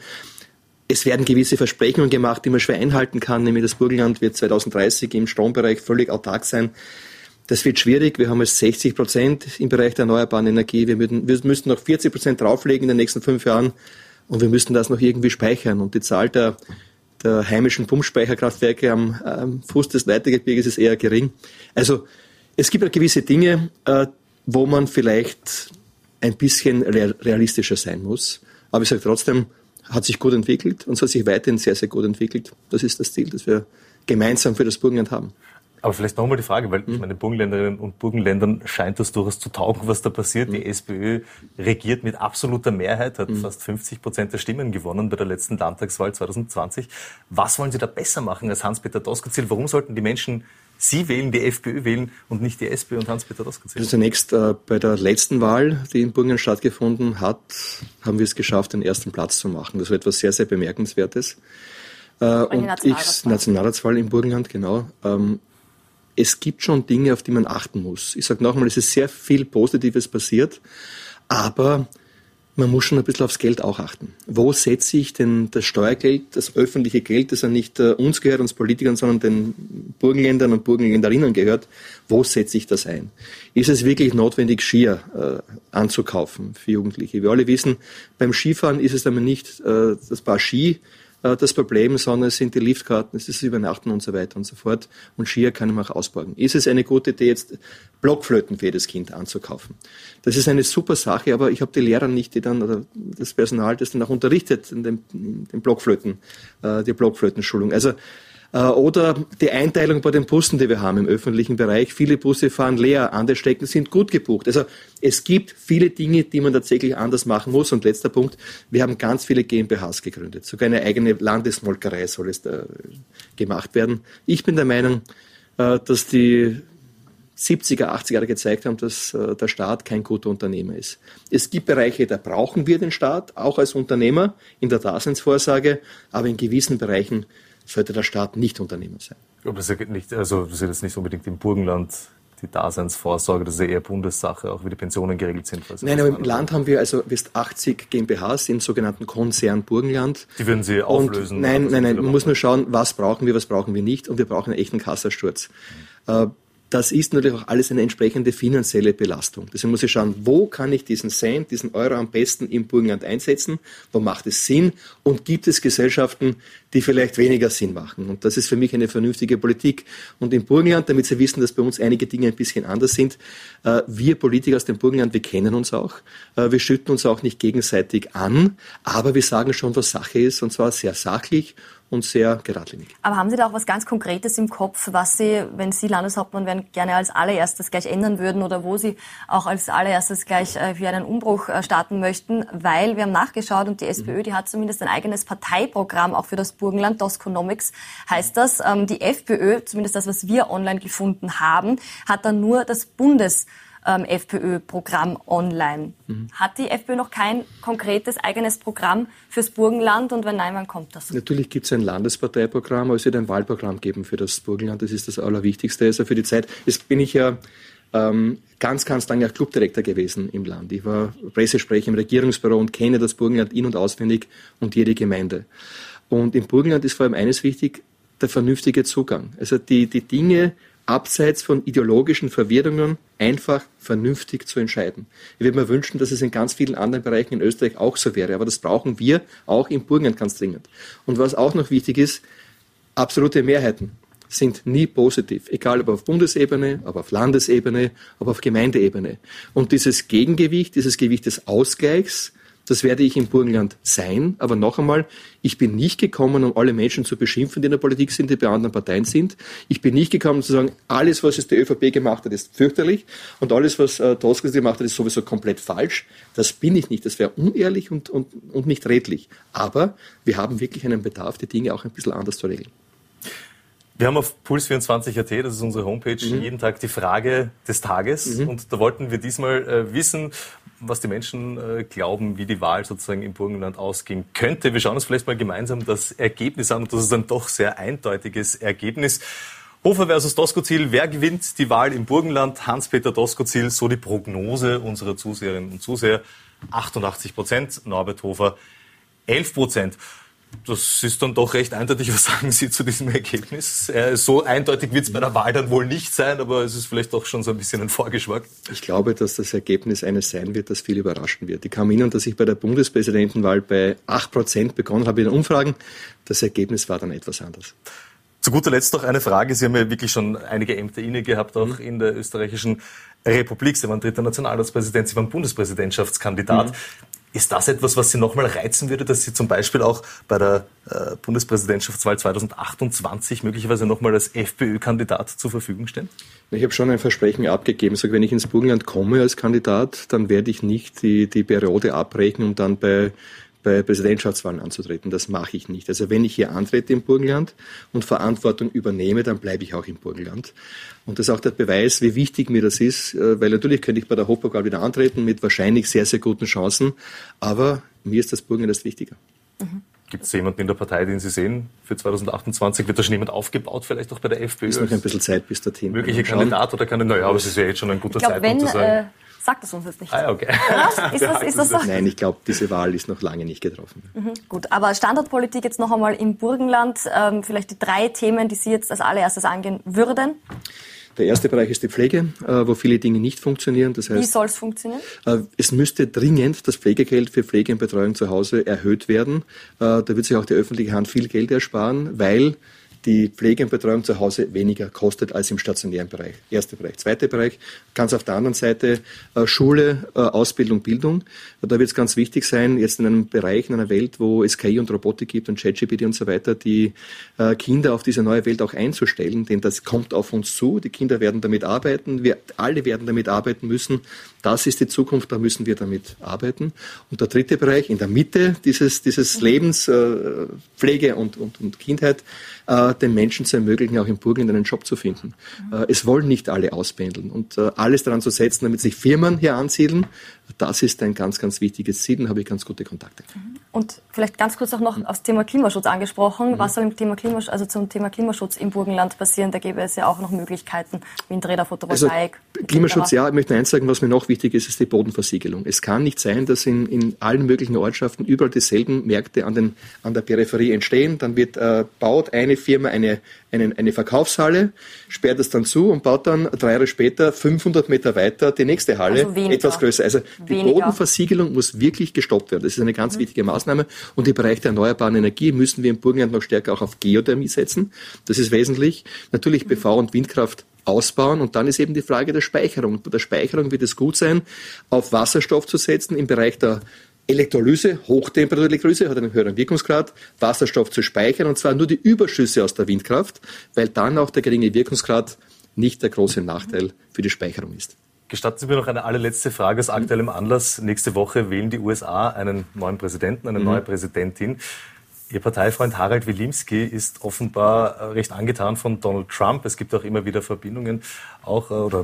Es werden gewisse Versprechungen gemacht, die man schwer einhalten kann, nämlich das Burgenland wird zwanzig dreißig im Strombereich völlig autark sein. Das wird schwierig. Wir haben jetzt sechzig Prozent im Bereich der erneuerbaren Energie. Wir, würden, wir müssten noch vierzig Prozent drauflegen in den nächsten fünf Jahren und wir müssten das noch irgendwie speichern. Und die Zahl der, der heimischen Pumpspeicherkraftwerke am, am Fuß des Leitergebirges ist eher gering. Also es gibt ja gewisse Dinge, äh, wo man vielleicht ein bisschen realistischer sein muss. Aber ich sage trotzdem, hat sich gut entwickelt und soll sich weiterhin sehr, sehr gut entwickelt. Das ist das Ziel, das wir gemeinsam für das Burgenland haben. Aber vielleicht nochmal die Frage, weil ich meine, den Burgenländerinnen und Burgenländern scheint das durchaus zu taugen, was da passiert. Mhm. Die SPÖ regiert mit absoluter Mehrheit, hat mhm. fast fünfzig Prozent der Stimmen gewonnen bei der letzten Landtagswahl zwanzig zwanzig. Was wollen Sie da besser machen als Hans-Peter Doskozil? Warum sollten die Menschen Sie wählen, die FPÖ wählen und nicht die SPÖ und Hans-Peter Doskozil? Also zunächst äh, bei der letzten Wahl, die in Burgenland stattgefunden hat, haben wir es geschafft, den ersten Platz zu machen. Das war etwas sehr, sehr Bemerkenswertes. Äh, und ich, Nationalratswahl im Burgenland, genau. Ähm, es gibt schon Dinge, auf die man achten muss. Ich sage nochmal, es ist sehr viel Positives passiert, aber man muss schon ein bisschen aufs Geld auch achten. Wo setze ich denn das Steuergeld, das öffentliche Geld, das ja nicht äh, uns gehört, uns Politikern, sondern den Burgenländern und Burgenländerinnen gehört, wo setze ich das ein? Ist es wirklich notwendig, Skier äh, anzukaufen für Jugendliche? Wir alle wissen, beim Skifahren ist es aber nicht äh, das Paar Ski äh, das Problem, sondern es sind die Liftkarten, es ist das Übernachten und so weiter und so fort. Und Skier kann man auch ausborgen. Ist es eine gute Idee, jetzt Blockflöten für jedes Kind anzukaufen? Das ist eine super Sache, aber ich habe die Lehrer nicht, die dann, oder das Personal, das dann auch unterrichtet, in den, in den Blockflöten, äh, die Blockflötenschulung. Also, äh, oder die Einteilung bei den Bussen, die wir haben im öffentlichen Bereich. Viele Busse fahren leer, andere Strecken sind gut gebucht. Also, es gibt viele Dinge, die man tatsächlich anders machen muss. Und letzter Punkt, wir haben ganz viele GmbHs gegründet. Sogar eine eigene Landesmolkerei soll es äh, gemacht werden. Ich bin der Meinung, äh, dass die siebziger, achtziger Jahre gezeigt haben, dass äh, der Staat kein guter Unternehmer ist. Es gibt Bereiche, da brauchen wir den Staat, auch als Unternehmer in der Daseinsvorsorge, aber in gewissen Bereichen sollte der Staat nicht Unternehmer sein. Aber das ist ja nicht, also das ist jetzt nicht unbedingt im Burgenland die Daseinsvorsorge, das ist ja eher Bundessache, auch wie die Pensionen geregelt sind. Nein, aber im Land haben wir also bis achtzig GmbHs im sogenannten Konzern Burgenland. Die würden Sie auflösen? Und nein, nein, nein, man muss nur schauen, was brauchen wir, was brauchen wir nicht, und wir brauchen einen echten Kassasturz. Mhm. Das ist natürlich auch alles eine entsprechende finanzielle Belastung. Deswegen muss ich schauen, wo kann ich diesen Cent, diesen Euro am besten im Burgenland einsetzen, wo macht es Sinn und gibt es Gesellschaften, die vielleicht weniger Sinn machen. Und das ist für mich eine vernünftige Politik. Und im Burgenland, damit Sie wissen, dass bei uns einige Dinge ein bisschen anders sind, äh, wir Politiker aus dem Burgenland, wir kennen uns auch, äh, wir schütten uns auch nicht gegenseitig an, aber wir sagen schon, was Sache ist, und zwar sehr sachlich und sehr geradlinig. Aber haben Sie da auch was ganz Konkretes im Kopf, was Sie, wenn Sie Landeshauptmann wären, gerne als allererstes gleich ändern würden oder wo Sie auch als allererstes gleich für einen Umbruch starten möchten? Weil wir haben nachgeschaut und die SPÖ, die hat zumindest ein eigenes Parteiprogramm auch für das Burgenland, Doskonomics heißt das. Die FPÖ, zumindest das, was wir online gefunden haben, hat dann nur das Bundes Ähm, FPÖ-Programm online. Mhm. Hat die FPÖ noch kein konkretes eigenes Programm fürs Burgenland, und wenn nein, wann kommt das? Natürlich gibt es ein Landesparteiprogramm, aber es wird ein Wahlprogramm geben für das Burgenland. Das ist das Allerwichtigste. Also für die Zeit, jetzt bin ich ja ähm, ganz, ganz lange auch Clubdirektor gewesen im Land. Ich war Pressesprecher im Regierungsbüro und kenne das Burgenland in- und auswendig und jede Gemeinde. Und im Burgenland ist vor allem eines wichtig, der vernünftige Zugang. Also die, die Dinge abseits von ideologischen Verwirrungen einfach vernünftig zu entscheiden. Ich würde mir wünschen, dass es in ganz vielen anderen Bereichen in Österreich auch so wäre, aber das brauchen wir auch im Burgenland ganz dringend. Und was auch noch wichtig ist, absolute Mehrheiten. sind nie positiv. Egal ob auf Bundesebene, ob auf Landesebene, ob auf Gemeindeebene. Und dieses Gegengewicht, dieses Gewicht des Ausgleichs, das werde ich im Burgenland sein. Aber noch einmal, ich bin nicht gekommen, um alle Menschen zu beschimpfen, die in der Politik sind, die bei anderen Parteien sind. Ich bin nicht gekommen, um zu sagen, alles, was jetzt die ÖVP gemacht hat, ist fürchterlich und alles, was äh, Doskozil gemacht hat, ist sowieso komplett falsch. Das bin ich nicht. Das wäre unehrlich und, und, und nicht redlich. Aber wir haben wirklich einen Bedarf, die Dinge auch ein bisschen anders zu regeln. Wir haben auf puls vierundzwanzig punkt a t, das ist unsere Homepage, mhm. jeden Tag die Frage des Tages. Mhm. Und da wollten wir diesmal äh, wissen, was die Menschen äh, glauben, wie die Wahl sozusagen im Burgenland ausgehen könnte. Wir schauen uns vielleicht mal gemeinsam das Ergebnis an. Und das ist ein doch sehr eindeutiges Ergebnis. Hofer versus Doskozil. Wer gewinnt die Wahl im Burgenland? Hans-Peter Doskozil, so die Prognose unserer Zuseherinnen und Zuseher. achtundachtzig Prozent, Norbert Hofer elf Prozent. Das ist dann doch recht eindeutig. Was sagen Sie zu diesem Ergebnis? So eindeutig wird es bei der Wahl dann wohl nicht sein, aber es ist vielleicht doch schon so ein bisschen ein Vorgeschmack. Ich glaube, dass das Ergebnis eines sein wird, das viel überraschen wird. Ich kann erinnern, dass ich bei der Bundespräsidentenwahl bei acht Prozent begonnen habe in den Umfragen. Das Ergebnis war dann etwas anders. Zu guter Letzt noch eine Frage. Sie haben ja wirklich schon einige Ämter inne gehabt, auch mhm. in der österreichischen Republik. Sie waren dritter Nationalratspräsident, Sie waren Bundespräsidentschaftskandidat. Mhm. Ist das etwas, was Sie nochmal reizen würde, dass Sie zum Beispiel auch bei der äh, Bundespräsidentschaftswahl zweitausendachtundzwanzig möglicherweise nochmal als FPÖ-Kandidat zur Verfügung stehen? Ich habe schon ein Versprechen abgegeben. Ich sage, wenn ich ins Burgenland komme als Kandidat, dann werde ich nicht die, die Periode abbrechen, um dann bei bei Präsidentschaftswahlen anzutreten. Das mache ich nicht. Also wenn ich hier antrete im Burgenland und Verantwortung übernehme, dann bleibe ich auch im Burgenland. Und das ist auch der Beweis, wie wichtig mir das ist, weil natürlich könnte ich bei der Hofburg wieder antreten mit wahrscheinlich sehr, sehr guten Chancen, aber mir ist das Burgenland das wichtiger. Mhm. Gibt es jemanden in der Partei, den Sie sehen für zweitausendachtundzwanzig? Wird da schon jemand aufgebaut, vielleicht auch bei der FPÖ? Ist noch ein bisschen Zeit bis dorthin. Mögliche Kandidat oder keine? Naja, aber es ist ja jetzt schon ein guter ich glaub, Zeitpunkt wenn, zu sagen. Äh Sagt es uns jetzt nicht. Ah, okay. Ist das, ist das so? Nein, ich glaube, diese Wahl ist noch lange nicht getroffen. Mhm, gut, aber Standortpolitik jetzt noch einmal im Burgenland. Ähm, vielleicht die drei Themen, die Sie jetzt als allererstes angehen würden. Der erste Bereich ist die Pflege, äh, wo viele Dinge nicht funktionieren. Das heißt, wie soll es funktionieren? Äh, es müsste dringend das Pflegegeld für Pflege und Betreuung zu Hause erhöht werden. Äh, da wird sich auch die öffentliche Hand viel Geld ersparen, weil die Pflege und Betreuung zu Hause weniger kostet als im stationären Bereich. Erster Bereich. Zweiter Bereich, ganz auf der anderen Seite äh, Schule, äh, Ausbildung, Bildung. Da wird es ganz wichtig sein, jetzt in einem Bereich, in einer Welt, wo es K I und Robotik gibt und ChatGPT und so weiter, die äh, Kinder auf diese neue Welt auch einzustellen, denn das kommt auf uns zu. Die Kinder werden damit arbeiten, wir alle werden damit arbeiten müssen. Das ist die Zukunft, da müssen wir damit arbeiten. Und der dritte Bereich, in der Mitte dieses, dieses Lebens, äh, Pflege und, und, und Kindheit, äh, den Menschen zu ermöglichen, auch im Burgenland einen Job zu finden. Mhm. Äh, es wollen nicht alle auspendeln. Und äh, alles daran zu setzen, damit sich Firmen hier ansiedeln, das ist ein ganz, ganz wichtiges Ziel, da habe ich ganz gute Kontakte. Und vielleicht ganz kurz auch noch mhm. aufs Thema Klimaschutz angesprochen. Mhm. Was soll im Thema Klimaschutz, also zum Thema Klimaschutz im Burgenland passieren? Da gäbe es ja auch noch Möglichkeiten, Windräder, Photovoltaik. Also, Klimaschutz, ja, ich möchte eins sagen, was mir noch wichtig ist, ist die Bodenversiegelung. Es kann nicht sein, dass in, in allen möglichen Ortschaften überall dieselben Märkte an, den, an der Peripherie entstehen. Dann wird äh, baut eine Firma eine, eine, eine Verkaufshalle, sperrt es dann zu und baut dann drei Jahre später fünfhundert Meter weiter die nächste Halle, also etwas größer. Also die weniger. Bodenversiegelung muss wirklich gestoppt werden. Das ist eine ganz mhm. wichtige Maßnahme. Und im Bereich der erneuerbaren Energie müssen wir im Burgenland noch stärker auch auf Geothermie setzen. Das ist wesentlich. Natürlich B V und Windkraft ausbauen. Und dann ist eben die Frage der Speicherung. Bei der Speicherung wird es gut sein, auf Wasserstoff zu setzen im Bereich der Elektrolyse, Hochtemperatur-Elektrolyse, hat einen höheren Wirkungsgrad, Wasserstoff zu speichern, und zwar nur die Überschüsse aus der Windkraft, weil dann auch der geringe Wirkungsgrad nicht der große Nachteil für die Speicherung ist. Gestatten Sie mir noch eine allerletzte Frage aus aktuellem Anlass. Nächste Woche wählen die U S A einen neuen Präsidenten, eine mhm. neue Präsidentin. Ihr Parteifreund Harald Wilimski ist offenbar recht angetan von Donald Trump. Es gibt auch immer wieder Verbindungen, auch oder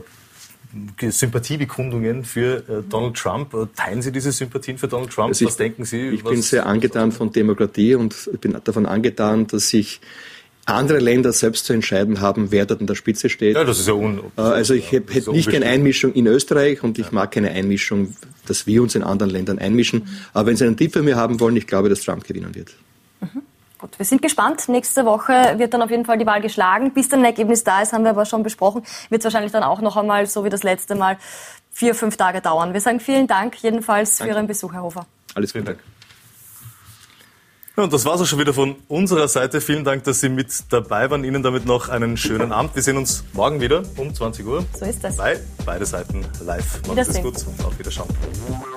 Sympathiebekundungen für äh, Donald Trump. Teilen Sie diese Sympathien für Donald Trump? Also was ich, denken Sie? Ich was, bin sehr angetan von Demokratie und bin davon angetan, dass sich andere Länder selbst zu entscheiden haben, wer dort an der Spitze steht. Ja, das ist ja un Also ich hätte hätt nicht gerne Einmischung in Österreich und ich mag keine Einmischung, dass wir uns in anderen Ländern einmischen. Mhm. Aber wenn Sie einen Tipp von mir haben wollen, ich glaube, dass Trump gewinnen wird. Mhm. Gut, wir sind gespannt. Nächste Woche wird dann auf jeden Fall die Wahl geschlagen. Bis dann ein Ergebnis da ist, haben wir aber schon besprochen, wird es wahrscheinlich dann auch noch einmal, so wie das letzte Mal, vier, fünf Tage dauern. Wir sagen vielen Dank jedenfalls Danke. für Ihren Besuch, Herr Hofer. Alles Gute. Dank. Ja, und das war's auch schon wieder von unserer Seite. Vielen Dank, dass Sie mit dabei waren. Ihnen damit noch einen schönen Abend. Wir sehen uns morgen wieder um zwanzig Uhr. So ist das. Bei Beide Seiten live. Machen Sie es gut und auf Wiederschauen.